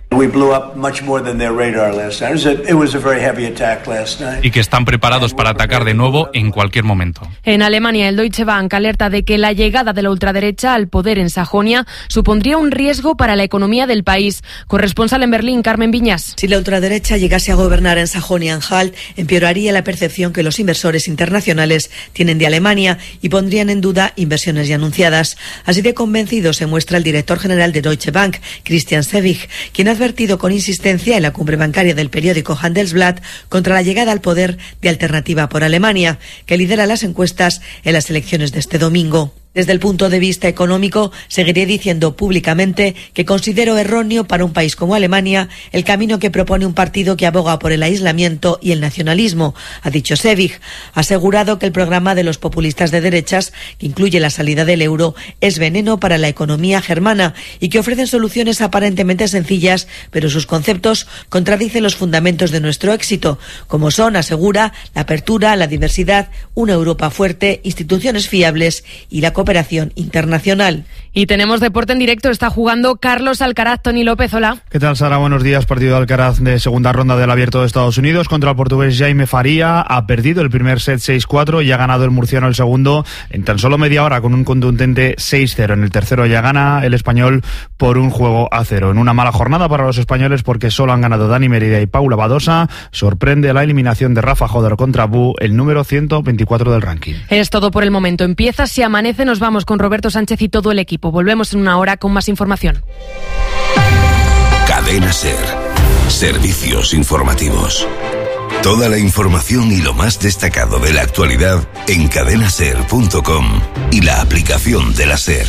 y que están preparados para atacar de nuevo en cualquier momento. En Alemania, el Deutsche Bank alerta de que la llegada de la ultraderecha al poder en Sajonia supondría un riesgo para la economía del país. Corresponsal en Berlín, Carmen Viñas. Si la ultraderecha llegase a gobernar en Sajonia-Anhalt, empeoraría la percepción que los inversores internacionales tienen de Alemania y pondrían en duda inversiones ya anunciadas. Así de convencido se muestra el director general de Deutsche Bank, Christian Sewing, quien ha advertido con insistencia en la cumbre bancaria del periódico Handelsblatt contra la llegada al poder de Alternativa por Alemania, que lidera las encuestas en las elecciones de este domingo. Desde el punto de vista económico, seguiré diciendo públicamente que considero erróneo para un país como Alemania el camino que propone un partido que aboga por el aislamiento y el nacionalismo, ha dicho Sewing. Ha asegurado que el programa de los populistas de derechas, que incluye la salida del euro, es veneno para la economía germana y que ofrecen soluciones aparentemente sencillas, pero sus conceptos contradicen los fundamentos de nuestro éxito, como son, asegura, la apertura, la diversidad, una Europa fuerte, instituciones fiables y la cooperación internacional. Y tenemos deporte en directo. Está jugando Carlos Alcaraz. Tony López, hola. ¿Qué tal, Sara? Buenos días. Partido de Alcaraz de segunda ronda del Abierto de Estados Unidos contra el portugués Jaime Faria. Ha perdido el primer set 6-4 y ha ganado el murciano el segundo en tan solo media hora con un contundente 6-0. En el tercero ya gana el español por 1-0. En una mala jornada para los españoles porque solo han ganado Dani Merida y Paula Badosa. Sorprende la eliminación de Rafa Joder contra Bu, el número 124 del ranking. Es todo por el momento. Empieza Si Amanece. Nos vamos con Roberto Sánchez y todo el equipo. Volvemos en una hora con más información. Cadena SER. Servicios informativos. Toda la información y lo más destacado de la actualidad en cadenaser.com y la aplicación de la SER.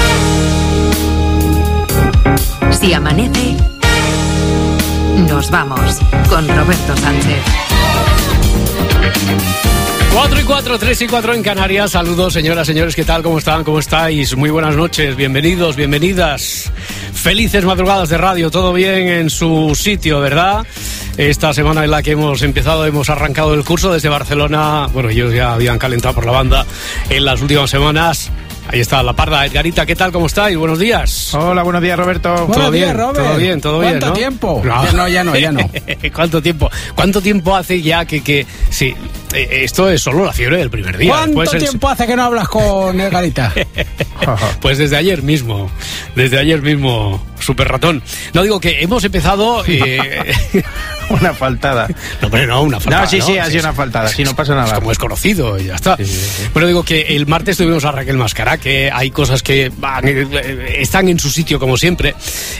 Si amanece, nos vamos con Roberto Sánchez. 4:04, 3:04 en Canarias. Saludos, señoras, señores, ¿qué tal? ¿Cómo están? ¿Cómo estáis? Muy buenas noches, bienvenidos, bienvenidas. Felices madrugadas de radio, todo bien en su sitio, ¿verdad? Esta semana en la que hemos arrancado el curso desde Barcelona. Bueno, ellos ya habían calentado por la banda en las últimas semanas. Ahí está la parda. Edgarita, ¿qué tal? ¿Cómo estáis? Buenos días. Hola, buenos días, Roberto. Buenos días, Robert. Todo bien, ¿Cuánto ¿no? tiempo? No. Ya no. ¿Cuánto tiempo hace ya que sí, esto es solo la fiebre del primer día? ¿Cuánto tiempo hace que no hablas con Edgarita? Pues desde ayer mismo, super ratón. No, digo que hemos empezado... Una faltada. No, hombre, no, una faltada. No, sí, ha sido una faltada, si no pasa nada. Como es conocido y ya está. Sí. Bueno, digo que el martes tuvimos a Raquel Mascará, que hay cosas que están en su sitio como siempre.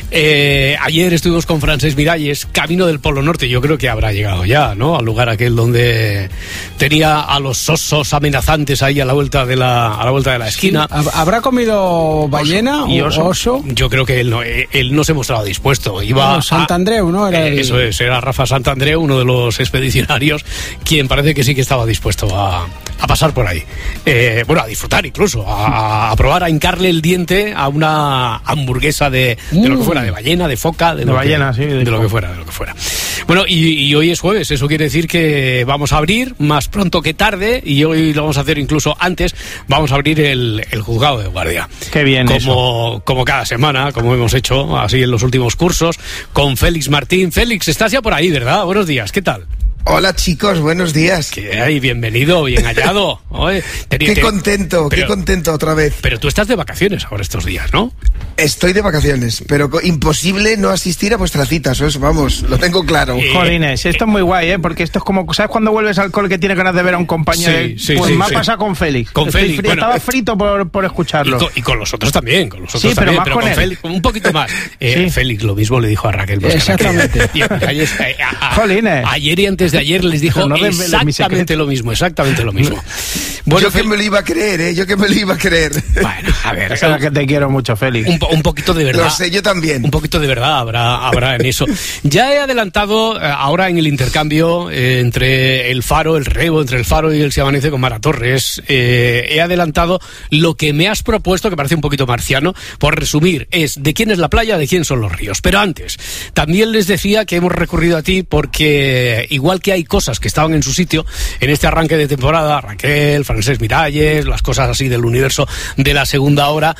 Ayer estuvimos con Francesc Miralles, camino del Polo Norte. Yo creo que habrá llegado ya, ¿no? Al lugar aquel donde tenía a los osos amenazantes ahí a la vuelta de la esquina. Sí. ¿Habrá comido ballena o oso? Yo creo que él no se mostraba dispuesto. Iba Santandreu, ¿no? Eso es, era Rafa Santandreu, uno de los expedicionarios, quien parece que sí que estaba dispuesto a pasar por ahí. A disfrutar incluso, a probar, a hincarle el diente a una hamburguesa de lo que fuera, de ballena, de foca, de lo que fuera. Bueno, y hoy es jueves, eso quiere decir que vamos a abrir más pronto que tarde, y hoy lo vamos a hacer incluso antes, vamos a abrir el juzgado de guardia. Qué bien como cada semana, como hemos hecho así en los últimos cursos, con Félix Martín. Félix, estás ya por ahí, ¿verdad? Buenos días, ¿qué tal? Hola chicos, buenos días. ¿Qué hay? Bienvenido, bien hallado. Qué contento otra vez. Pero tú estás de vacaciones ahora estos días, ¿no? Estoy de vacaciones, pero imposible no asistir a vuestras citas, eso, vamos, lo tengo claro. Jolines, esto es muy guay, porque esto es como, ¿sabes cuando vuelves al cole que tienes ganas de ver a un compañero? Me ha pasado con Félix. Estaba frito por escucharlo. Y con los otros también, pero más con él. Félix, un poquito más. Félix lo mismo le dijo a Raquel. Exactamente. Jolines. Ayer y antes de ayer les dijo exactamente lo mismo. Bueno, yo que me lo iba a creer, Bueno, a ver. Sabes que te quiero mucho, Félix. Un poquito de verdad. Lo sé, yo también. Un poquito de verdad habrá en eso. Ya he adelantado ahora en el intercambio entre el Faro, el relevo entre el Faro y el Si Amanece con Mara Torres. He adelantado lo que me has propuesto, que parece un poquito marciano. Por resumir, es de quién es la playa, de quién son los ríos. Pero antes, también les decía que hemos recurrido a ti porque igual que hay cosas que estaban en su sitio en este arranque de temporada, Raquel, Francesc Miralles, las cosas así del universo de la segunda hora,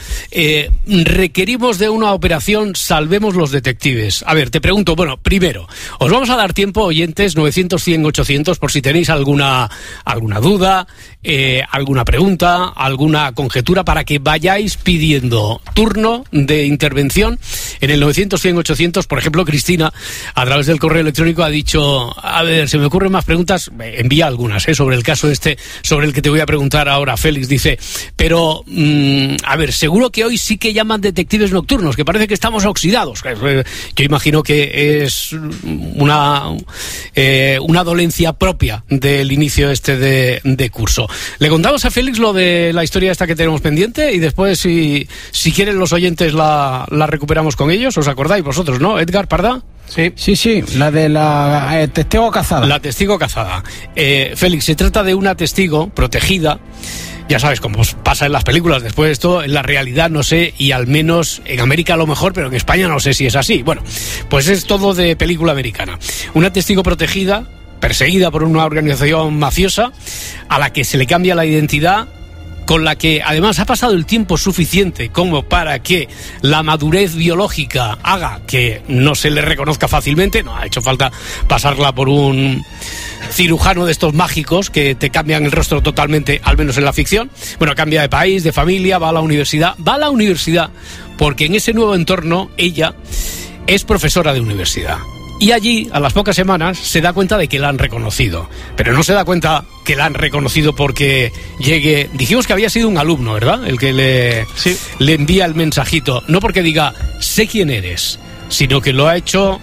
requerimos de una operación Salvemos los Detectives. A ver, te pregunto, bueno, primero, os vamos a dar tiempo, oyentes, 900, 100, 800, por si tenéis alguna duda, alguna pregunta, alguna conjetura, para que vayáis pidiendo turno de intervención en el 900-100-800. Por ejemplo, Cristina, a través del correo electrónico, ha dicho: a ver, se me ocurren más preguntas. Envía algunas, sobre el caso sobre el que te voy a preguntar ahora. Félix dice: pero, a ver, seguro que hoy sí que llaman detectives nocturnos, que parece que estamos oxidados. Yo imagino que es una dolencia propia del inicio de curso. Le contamos a Félix lo de la historia esta que tenemos pendiente, y después, si quieren los oyentes, la recuperamos con ellos. ¿Os acordáis vosotros, no, Edgar Parda? Sí, la de la testigo cazada. La testigo cazada. Félix, se trata de una testigo protegida. Ya sabes, como pasa en las películas, después de esto, en la realidad no sé, y al menos en América a lo mejor, pero en España no sé si es así. Bueno, pues es todo de película americana. Una testigo protegida, perseguida por una organización mafiosa, a la que se le cambia la identidad, con la que además ha pasado el tiempo suficiente como para que la madurez biológica haga que no se le reconozca fácilmente. No ha hecho falta pasarla por un cirujano de estos mágicos que te cambian el rostro totalmente, al menos en la ficción. Bueno, cambia de país, de familia, va a la universidad porque en ese nuevo entorno ella es profesora de universidad. Y allí, a las pocas semanas, se da cuenta de que la han reconocido. Pero no se da cuenta que la han reconocido porque llegue... Dijimos que había sido un alumno, ¿verdad? El que le envía el mensajito. No porque diga, sé quién eres, sino que lo ha hecho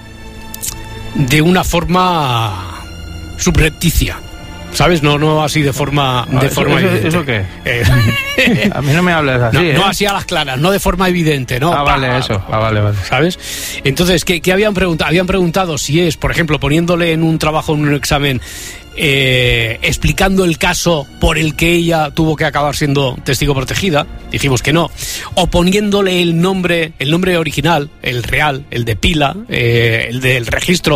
de una forma subrepticia. ¿Sabes? No así de forma evidente. ¿Eso qué? A mí no me hables así, no así a las claras, no de forma evidente, ¿no? Vale, eso. Vale. ¿Sabes? Entonces, ¿qué habían preguntado? Habían preguntado si es, por ejemplo, poniéndole en un trabajo, en un examen, explicando el caso por el que ella tuvo que acabar siendo testigo protegida. Dijimos que no. O poniéndole el nombre original, el real, el de pila, el del registro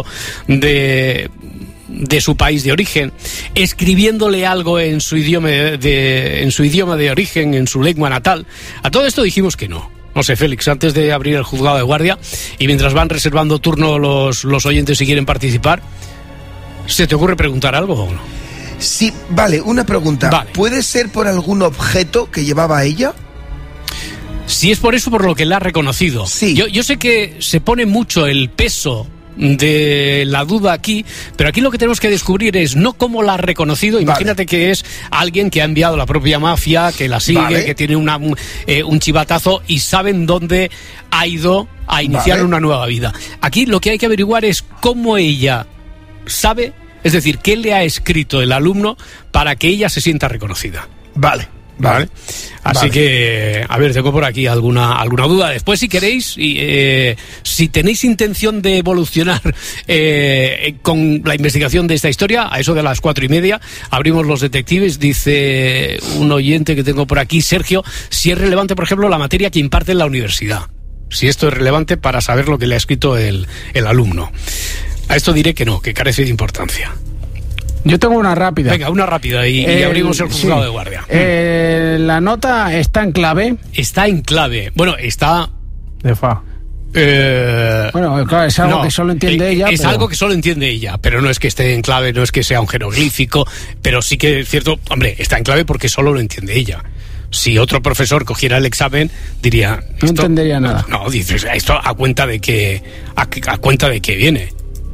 de su país de origen, escribiéndole algo en su idioma de origen, en su lengua natal. A todo esto dijimos que no. No sé, Félix, antes de abrir el juzgado de guardia, y mientras van reservando turno los oyentes si quieren participar, ¿se te ocurre preguntar algo o no? Sí, vale, una pregunta. Vale. ¿Puede ser por algún objeto que llevaba ella? Si es por eso, por lo que la ha reconocido. Sí. Yo sé que se pone mucho el peso de la duda aquí, pero aquí lo que tenemos que descubrir es no cómo la ha reconocido. Imagínate que es alguien que ha enviado la propia mafia, que la sigue, que tiene un chivatazo, y saben dónde ha ido a iniciar una nueva vida. Aquí lo que hay que averiguar es cómo ella sabe, es decir, qué le ha escrito el alumno para que ella se sienta reconocida. Vale. Así que, a ver, tengo por aquí alguna duda. Después, si queréis, si tenéis intención de evolucionar con la investigación de esta historia, a eso de las 4:30 abrimos los detectives. Dice un oyente que tengo por aquí, Sergio, si es relevante, por ejemplo, la materia que imparte en la universidad. Si esto es relevante para saber lo que le ha escrito el alumno. A esto diré que no, que carece de importancia. Yo tengo una rápida. Venga, una rápida y abrimos el juzgado de guardia. La nota está en clave. Está en clave. Bueno, está... De fa. Bueno, claro, es algo que solo entiende ella. Es algo que solo entiende ella, pero no es que esté en clave, no es que sea un jeroglífico, pero sí que es cierto, hombre, está en clave porque solo lo entiende ella. Si otro profesor cogiera el examen, diría... No entendería nada. No, dices, esto a cuenta de que viene.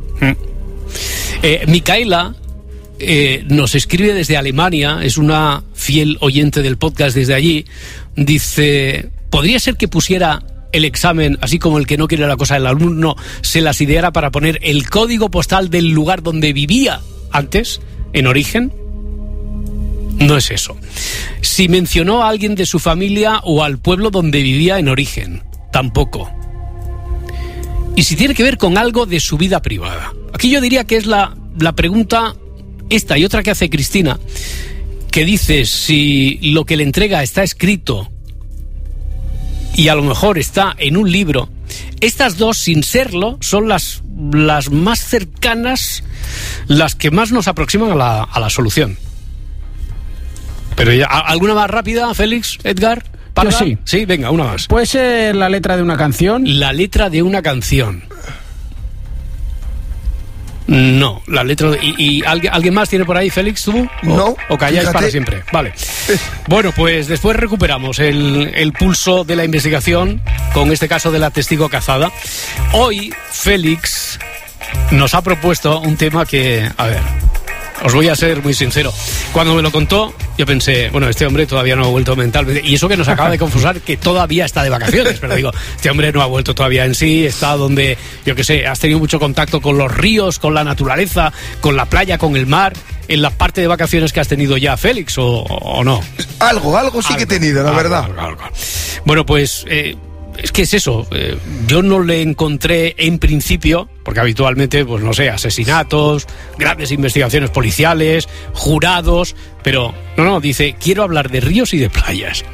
Micaela nos escribe desde Alemania, es una fiel oyente del podcast desde allí. Dice, ¿podría ser que pusiera el examen, así como el que no quiere la cosa del alumno, se las ideara para poner el código postal del lugar donde vivía antes, en origen? No es eso. Si mencionó a alguien de su familia o al pueblo donde vivía en origen, tampoco. Y si tiene que ver con algo de su vida privada. Aquí yo diría que es la pregunta esta y otra que hace Cristina, que dice si lo que le entrega está escrito y a lo mejor está en un libro. Estas dos, sin serlo, son las más cercanas, las que más nos aproximan a la solución. Pero ya, ¿alguna más rápida, Félix, Edgar? Yo sí. Sí, venga, una más. ¿Puede ser la letra de una canción? La letra de una canción. No, la letra... ¿Y alguien más tiene por ahí, Félix, tú? No. ¿O calláis Fíjate. para siempre? Vale. Bueno, pues después recuperamos el pulso de la investigación con este caso de la testigo cazada. Hoy, Félix nos ha propuesto un tema que... A ver, os voy a ser muy sincero. Cuando me lo contó, yo pensé, bueno, este hombre todavía no ha vuelto mentalmente. Y eso que nos acaba de confusar que todavía está de vacaciones. Pero digo, este hombre no ha vuelto todavía en sí. Está donde, yo qué sé, has tenido mucho contacto con los ríos, con la naturaleza, con la playa, con el mar. En la parte de vacaciones que has tenido ya, Félix, ¿o no? Algo sí que he tenido, la verdad. Algo. Bueno, pues... es que es eso, yo no le encontré en principio, porque habitualmente, pues no sé, asesinatos, grandes investigaciones policiales, jurados, pero no, dice, quiero hablar de ríos y de playas.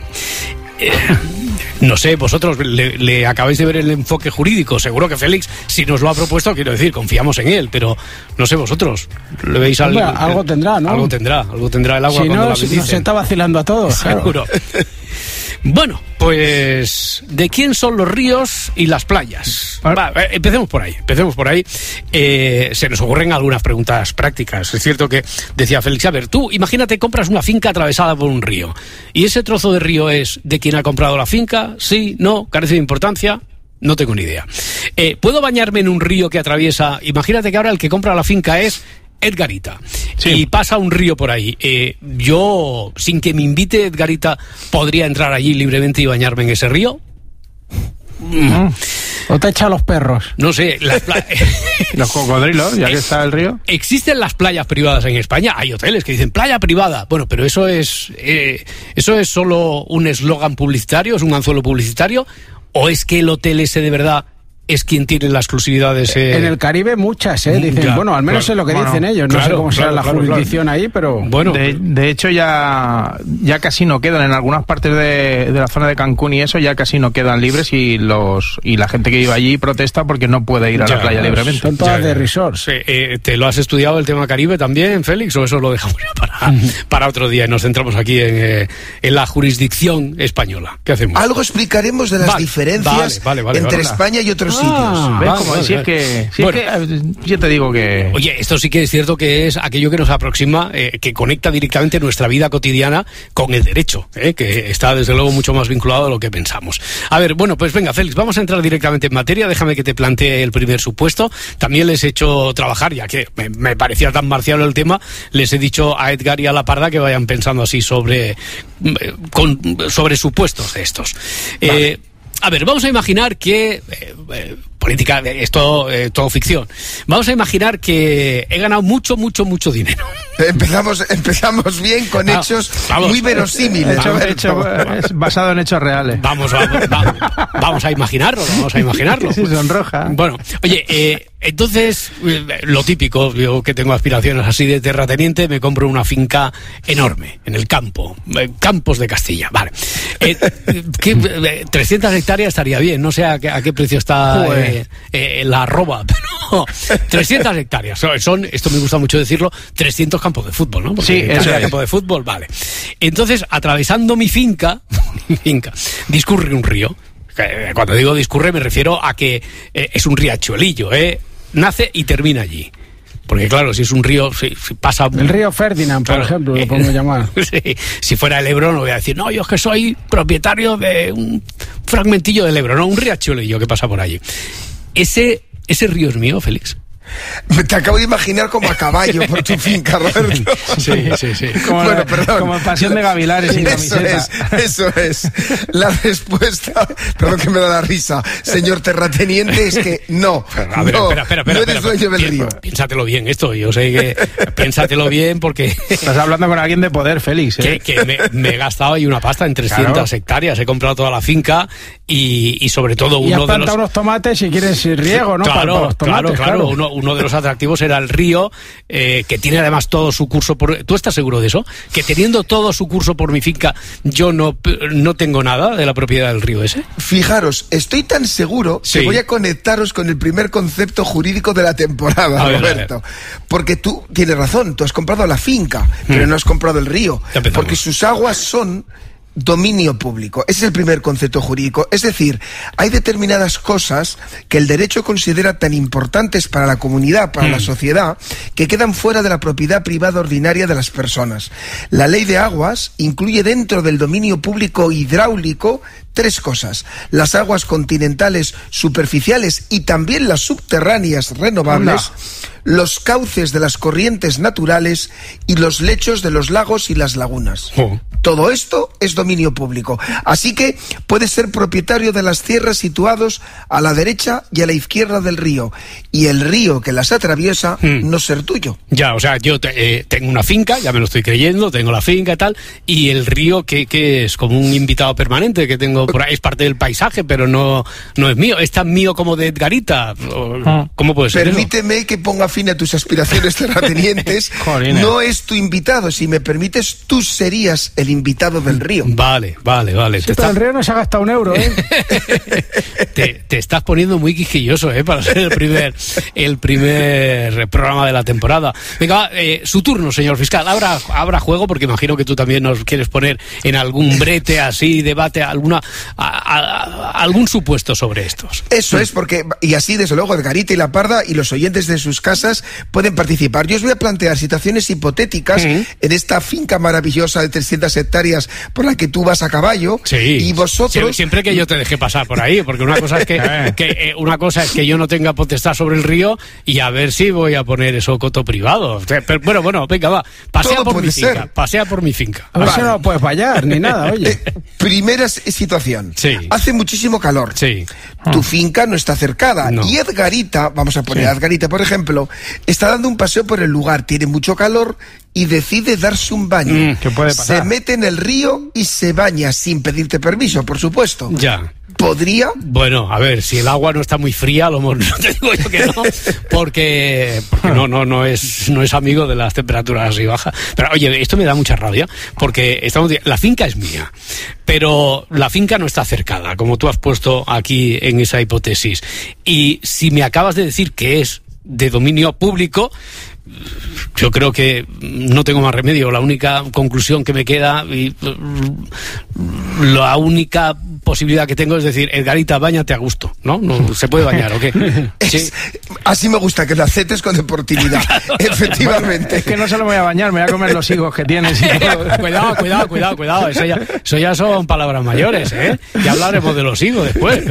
No sé, vosotros le acabáis de ver el enfoque jurídico, seguro que Félix, si nos lo ha propuesto, quiero decir, confiamos en él, pero no sé vosotros, ¿le veis algo? Algo tendrá, ¿no? Algo tendrá el agua cuando la bendice. Se está vacilando a todos. Seguro. Claro. Bueno, pues ¿de quién son los ríos y las playas? Empecemos por ahí. Se nos ocurren algunas preguntas prácticas. Es cierto que decía Félix, a ver, tú imagínate compras una finca atravesada por un río y ese trozo de río es de quien ha comprado la finca, sí, no, carece de importancia. No tengo ni idea. ¿Puedo bañarme en un río que atraviesa? Imagínate que ahora el que compra la finca es Edgarita, sí. Y pasa un río por ahí. Yo, sin que me invite Edgarita, ¿podría entrar allí libremente y bañarme en ese río? ¿O te echa a los perros? No sé. Los cocodrilos, ya que está el río. ¿Existen las playas privadas en España? Hay hoteles que dicen playa privada. Bueno, pero eso es solo un eslogan publicitario, es un anzuelo publicitario, ¿o es que el hotel ese de verdad es quien tiene la exclusividad de ese... En el Caribe muchas, dicen, ya, bueno, al menos es lo que dicen ellos, no sé cómo será la jurisdicción ahí, pero... Bueno, de hecho ya casi no quedan, en algunas partes de la zona de Cancún y eso ya casi no quedan libres y la gente que vive allí protesta porque no puede ir a la playa libremente. Son todas de resorts. ¿Te lo has estudiado el tema Caribe también, Félix, o eso lo dejamos ya para otro día y nos centramos aquí en la jurisdicción española? ¿Qué hacemos? Algo explicaremos de las diferencias entre España y otros sitios. ¿Ves? Si es que yo te digo que... Oye, esto sí que es cierto que es aquello que nos aproxima, que conecta directamente nuestra vida cotidiana con el derecho, que está desde luego mucho más vinculado a lo que pensamos. A ver, bueno, pues venga, Félix, vamos a entrar directamente en materia. Déjame que te plantee el primer supuesto. También les he hecho trabajar, ya que me parecía tan marcial el tema, les he dicho a Edgar y a La Parda que vayan pensando así sobre supuestos de estos. Vale. A ver, vamos a imaginar que... política, esto todo ficción. Vamos a imaginar que he ganado mucho dinero. Empezamos bien con hechos muy verosímiles. Es basado en hechos reales. Vamos a imaginarlo. Sí, sonroja. Bueno, oye, entonces, lo típico, yo que tengo aspiraciones así de terrateniente, me compro una finca enorme, en el campo, Campos de Castilla, vale. 300 hectáreas estaría bien, no sé a qué precio está la arroba, pero 300 hectáreas, esto me gusta mucho decirlo, 300 campos de fútbol, ¿no? Porque sí, eso es. Campo de fútbol, vale. Entonces, atravesando mi finca, discurre un río. Cuando digo discurre me refiero a que es un riachuelillo, nace y termina allí. Porque claro, si es un río, si pasa... El río Ferdinand, por ejemplo, lo podemos llamar. Sí, si fuera el Ebro no voy a decir, no, yo es que soy propietario de un fragmentillo del Ebro, no, un riachuelillo que pasa por allí. ¿Ese río es mío, Félix? Te acabo de imaginar como a caballo por tu finca, Roberto. Sí. Como Pasión de Gavilanes sin camiseta. Eso es. La respuesta, perdón que me da la risa, señor terrateniente, es que no. Espera, no eres dueño del río. Piénsatelo bien esto, yo sé que... Piénsatelo bien porque... Estás hablando con alguien de poder, Félix. Que me he gastado ahí una pasta en 300 hectáreas, he comprado toda la finca y sobre todo uno de los... Y has plantado unos tomates si quieres riego, ¿no? Claro. Uno de los atractivos era el río, que tiene además todo su curso por... ¿Tú estás seguro de eso? Que teniendo todo su curso por mi finca, yo no tengo nada de la propiedad del río ese. Fijaros, estoy tan seguro que voy a conectaros con el primer concepto jurídico de la temporada, Roberto. Porque tú tienes razón, tú has comprado la finca, pero no has comprado el río. Porque sus aguas son dominio público. Ese es el primer concepto jurídico. Es decir, hay determinadas cosas que el derecho considera tan importantes para la comunidad, para la sociedad, que quedan fuera de la propiedad privada ordinaria de las personas. La ley de aguas incluye dentro del dominio público hidráulico 3 cosas: las aguas continentales superficiales y también las subterráneas renovables, los cauces de las corrientes naturales y los lechos de los lagos y las lagunas. Todo esto es dominio público. Así que puedes ser propietario de las tierras situados a la derecha y a la izquierda del río, y el río que las atraviesa no ser tuyo. Ya, o sea, yo tengo una finca, ya me lo estoy creyendo, tengo la finca y tal, y el río que es como un invitado permanente que tengo por ahí, es parte del paisaje, pero no es mío. ¿Es tan mío como de Edgarita? ¿Cómo puede ser? Permíteme que ponga fin a tus aspiraciones terratenientes. No es tu invitado. Si me permites, tú serías el invitado del río. Vale. Sí, pero el río no se ha gastado un euro, ¿eh? Te estás poniendo muy quisquilloso, para ser el primer programa de la temporada. Venga, su turno, señor fiscal. Habrá juego, porque imagino que tú también nos quieres poner en algún brete así, debate, algún supuesto sobre estos. Eso es, porque, y así desde luego Edgarita y La Parda y los oyentes de sus casas pueden participar. Yo os voy a plantear situaciones hipotéticas en esta finca maravillosa de 300 hectáreas por la que tú vas a caballo, y vosotros... Siempre que yo te deje pasar por ahí, porque una cosa es que yo no tenga potestad sobre el río, y a ver si voy a poner eso coto privado. Pero bueno, venga, va, pasea por mi finca. A ver si no puedes fallar, ni nada, oye. Primera situación. Hace muchísimo calor. Tu finca no está cercada. Y Edgarita, vamos a poner a Edgarita, por ejemplo, está dando un paseo por el lugar, tiene mucho calor y decide darse un baño. ¿Qué puede pasar? Se mete en el río y se baña sin pedirte permiso, por supuesto. Ya. ¿Podría? Bueno, a ver, si el agua no está muy fría, a lo mejor no te digo yo que no, porque no es amigo de las temperaturas así bajas. Pero oye, esto me da mucha rabia, porque la finca es mía, pero la finca no está cercada, como tú has puesto aquí en esa hipótesis. Y si me acabas de decir que es de dominio público, yo creo que no tengo más remedio. La única conclusión que me queda y la única posibilidad que tengo es decir, Edgarita, báñate a gusto, ¿no? ¿Se puede bañar o qué? ¿Sí? Así me gusta, que lo aceptes con deportividad. Claro, efectivamente. Es que no se lo voy a bañar, me voy a comer los higos que tienes. Cuidado. Eso ya son palabras mayores, ¿eh? Ya hablaremos de los higos después.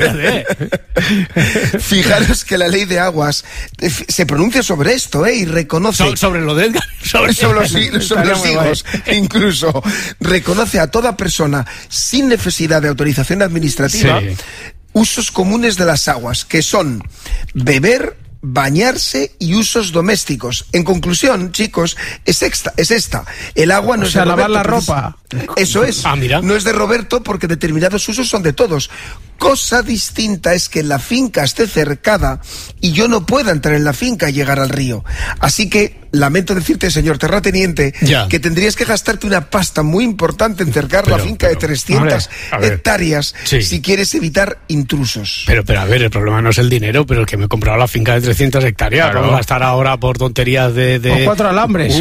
Fijaros que la ley de aguas se pronuncia sobre esto, y reconoce... Sobre lo de Edgar. Sobre los higos, incluso. Reconoce a toda persona sin necesidad de autorización administrativa usos comunes de las aguas, que son beber, bañarse y usos domésticos. En conclusión, chicos, es esta. El agua no es de Roberto, lavar la ropa. Eso es. Mira. No es de Roberto, porque determinados usos son de todos. Cosa distinta es que la finca esté cercada y yo no pueda entrar en la finca y llegar al río. Así que lamento decirte, señor terrateniente, que tendrías que gastarte una pasta muy importante en cercar la finca de 300 hectáreas si quieres evitar intrusos. Pero a ver, el problema no es el dinero, pero el que me he comprado la finca de 300 hectáreas, vamos a gastar ahora por tonterías por 4 alambres,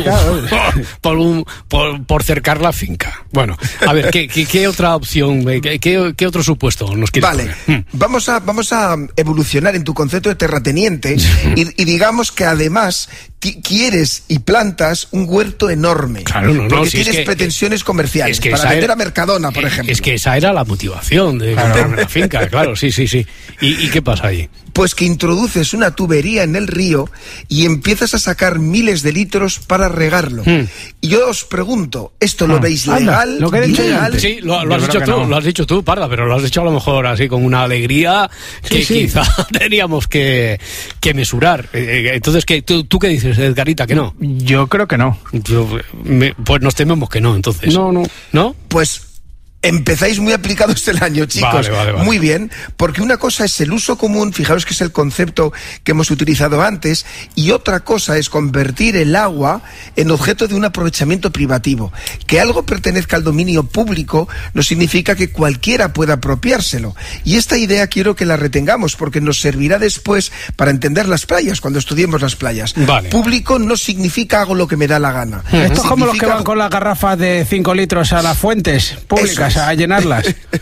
por cercar la finca. Bueno, a ver, ¿qué otra opción, qué otro supuesto nos quieres poner? Vamos a evolucionar en tu concepto de terrateniente y digamos que además quieres y plantas un huerto enorme. Claro, porque tienes pretensiones comerciales para vender a Mercadona, por ejemplo. Es que esa era la motivación de comprarme la finca, claro, sí. ¿Y qué pasa ahí? Pues que introduces una tubería en el río y empiezas a sacar miles de litros para regarlo. Y yo os pregunto, ¿esto lo veis legal? Lo que he dicho ¿Legal? Sí, lo has dicho tú, Parda, pero lo has dicho a lo mejor así con una alegría que quizá teníamos que mesurar. Entonces, ¿tú qué dices, Edgarita, que no? Yo creo que no. Pues nos tememos que no, entonces. No. Pues empezáis muy aplicados el año, chicos. Vale. Muy bien, porque una cosa es el uso común, fijaros que es el concepto que hemos utilizado antes, y otra cosa es convertir el agua en objeto de un aprovechamiento privativo. Que algo pertenezca al dominio público no significa que cualquiera pueda apropiárselo. Y esta idea quiero que la retengamos, porque nos servirá después para entender las playas, cuando estudiemos las playas. Público no significa hago lo que me da la gana. Esto es como los que van con las garrafas de 5 litros a las fuentes públicas. a llenarlas.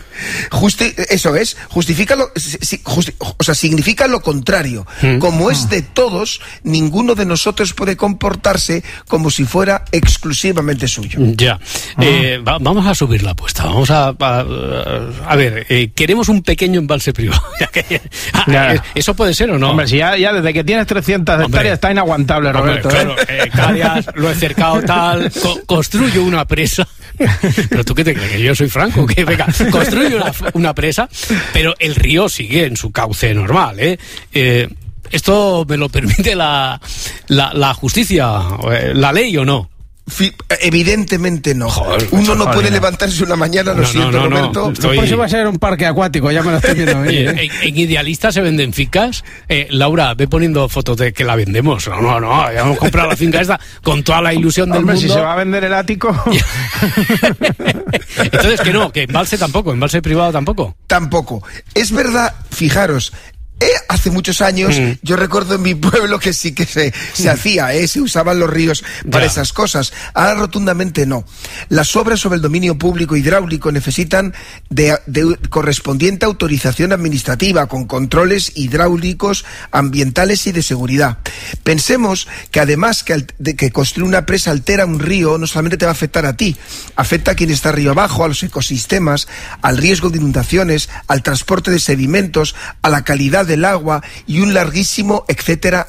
Eso es, significa lo contrario. Como es de todos, ninguno de nosotros puede comportarse como si fuera exclusivamente suyo. Ya. Vamos a subir la apuesta. Vamos a ver, queremos un pequeño embalse privado. ¿Eso puede ser o no? Hombre, si ya desde que tienes 300 hectáreas está inaguantable, Roberto. Claro, Carias, lo he cercado tal, construyo una presa. ¿Pero tú qué te crees? ¿Que yo soy Franco? Que venga, construyo una presa, pero el río sigue en su cauce normal, ¿Esto me lo permite la justicia, la ley o no? Evidentemente no. Joder, uno no puede levantarse una mañana, Roberto. Por eso va a ser un parque acuático, ya me lo estoy viendo. ¿En Idealista se venden fincas? Laura, ve poniendo fotos de que la vendemos. No, ya hemos comprado la finca esta con toda la ilusión del mundo. Si se va a vender el ático. Entonces que embalse tampoco, embalse privado tampoco. Tampoco. Es verdad, fijaros, hace muchos años, yo recuerdo en mi pueblo que sí que se hacía, se usaban los ríos para esas cosas. Ahora rotundamente no. Las obras sobre el dominio público hidráulico necesitan de correspondiente autorización administrativa con controles hidráulicos, ambientales y de seguridad. Pensemos que además que construir una presa altera un río, no solamente te va a afectar a ti, afecta a quien está río abajo, a los ecosistemas, al riesgo de inundaciones, al transporte de sedimentos, a la calidad del agua y un larguísimo etcétera,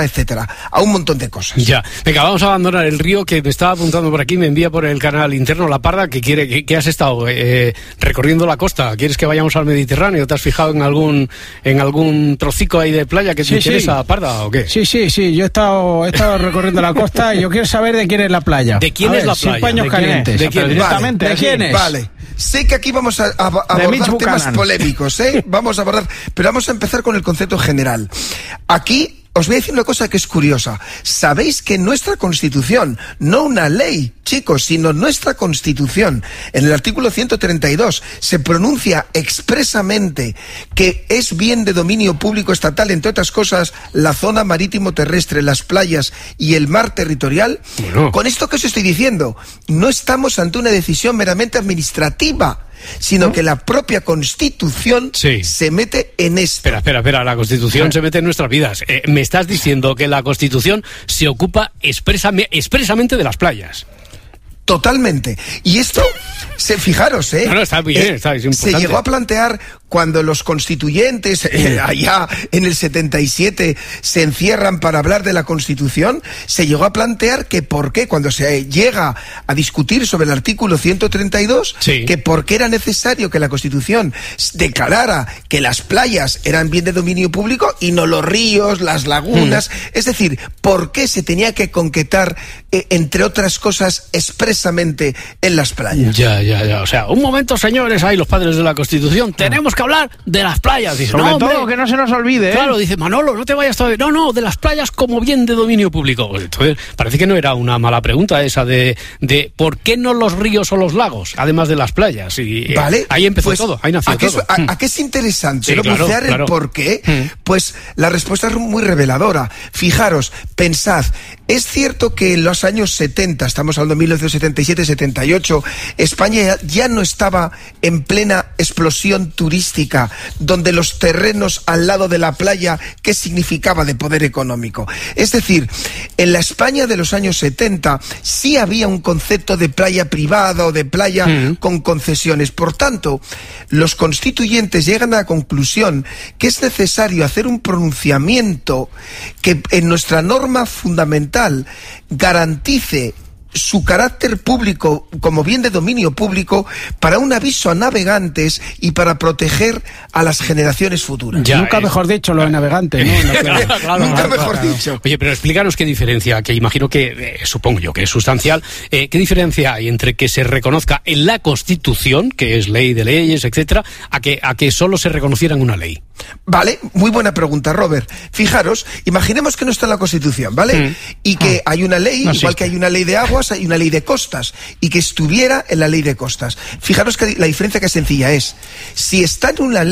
a un montón de cosas. Ya, venga, vamos a abandonar el río, que me estaba apuntando por aquí, me envía por el canal interno La Parda, que has estado recorriendo la costa. ¿Quieres que vayamos al Mediterráneo? ¿Te has fijado en algún trocico ahí de playa que te interesa, Parda, o qué? Sí, yo he estado recorriendo la costa y yo quiero saber de quién es la playa. ¿De quién es la playa? Sin paños calientes. ¿De quién? Directamente, ¿de quién es? Vale. Sé que aquí vamos a abordar temas polémicos, pero vamos a empezar con el concepto general. Aquí os voy a decir una cosa que es curiosa. Sabéis que nuestra Constitución, no una ley, chicos, sino nuestra Constitución, en el artículo 132, se pronuncia expresamente que es bien de dominio público estatal, entre otras cosas, la zona marítimo terrestre, las playas y el mar territorial. Bueno. Con esto que os estoy diciendo, no estamos ante una decisión meramente administrativa, sino que la propia Constitución se mete en esto. Espera, la Constitución se mete en nuestras vidas. Me estás diciendo que la Constitución se ocupa expresamente de las playas. Totalmente. Y esto, fijaros, está bien, es importante. Se llegó a plantear cuando los constituyentes, allá en el 77, se encierran para hablar de la Constitución, se llegó a plantear que por qué, cuando se llega a discutir sobre el artículo 132, que por qué era necesario que la Constitución declarara que las playas eran bien de dominio público y no los ríos, las lagunas, es decir, por qué se tenía que concretar, entre otras cosas, expresamente en las playas. Ya, o sea, un momento, señores, ahí los padres de la Constitución, tenemos que hablar de las playas. Dice, sobre todo, que no se nos olvide. Claro, dice Manolo, no te vayas todavía. No, de las playas como bien de dominio público. Entonces, parece que no era una mala pregunta esa de ¿por qué no los ríos o los lagos, además de las playas? Y vale, ahí empezó todo, ahí nació todo. ¿A qué es interesante bucear el por qué? Pues la respuesta es muy reveladora. Fijaros, pensad, es cierto que en los años 70, estamos hablando de 1977-78, España ya no estaba en plena explosión turística, donde los terrenos al lado de la playa, ¿qué significaba de poder económico? Es decir, en la España de los años 70 sí había un concepto de playa privada o de playa con concesiones. Por tanto, los constituyentes llegan a la conclusión que es necesario hacer un pronunciamiento que en nuestra norma fundamental garantice su carácter público como bien de dominio público para un aviso a navegantes y para proteger a las generaciones futuras. Nunca mejor dicho lo de navegantes, ¿no? Nunca mejor dicho. Oye, pero explícanos qué diferencia, que imagino que, supongo yo que es sustancial, qué diferencia hay entre que se reconozca en la Constitución, que es ley de leyes, etcétera, a que solo se reconociera en una ley. Vale, muy buena pregunta, Robert. Fijaros, imaginemos que no está en la Constitución, ¿vale? Y que hay una ley, igual que hay una ley de aguas, hay una ley de costas, y que estuviera en la ley de costas. Fijaros que la diferencia que es sencilla es, si está en una ley,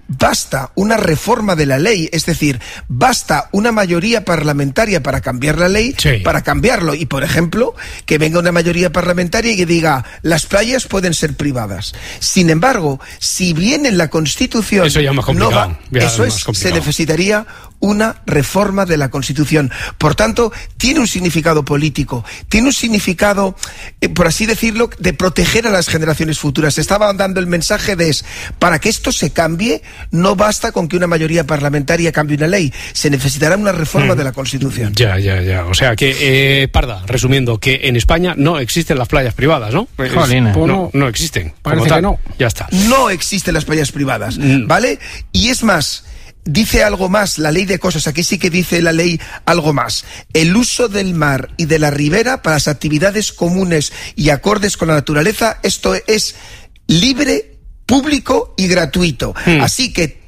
basta una reforma de la ley, es decir, basta una mayoría parlamentaria para cambiar la ley, para cambiarlo. Y, por ejemplo, que venga una mayoría parlamentaria y que diga, las playas pueden ser privadas. Sin embargo, si bien en la Constitución eso ya es más complicado. Se necesitaría una reforma de la Constitución. Por tanto, tiene un significado político, tiene un significado, por así decirlo, de proteger a las generaciones futuras. Estaba dando el mensaje de para que esto se cambie, no basta con que una mayoría parlamentaria cambie una ley, se necesitará una reforma de la Constitución. Ya. O sea que, Parda, resumiendo, que en España no existen las playas privadas, ¿no? No existen. Parece que no. Ya está. No existen las playas privadas, ¿vale? Y es más, dice algo más, la ley de cosas, aquí sí que dice la ley algo más. El uso del mar y de la ribera para las actividades comunes y acordes con la naturaleza, esto es libre, público y gratuito. Así que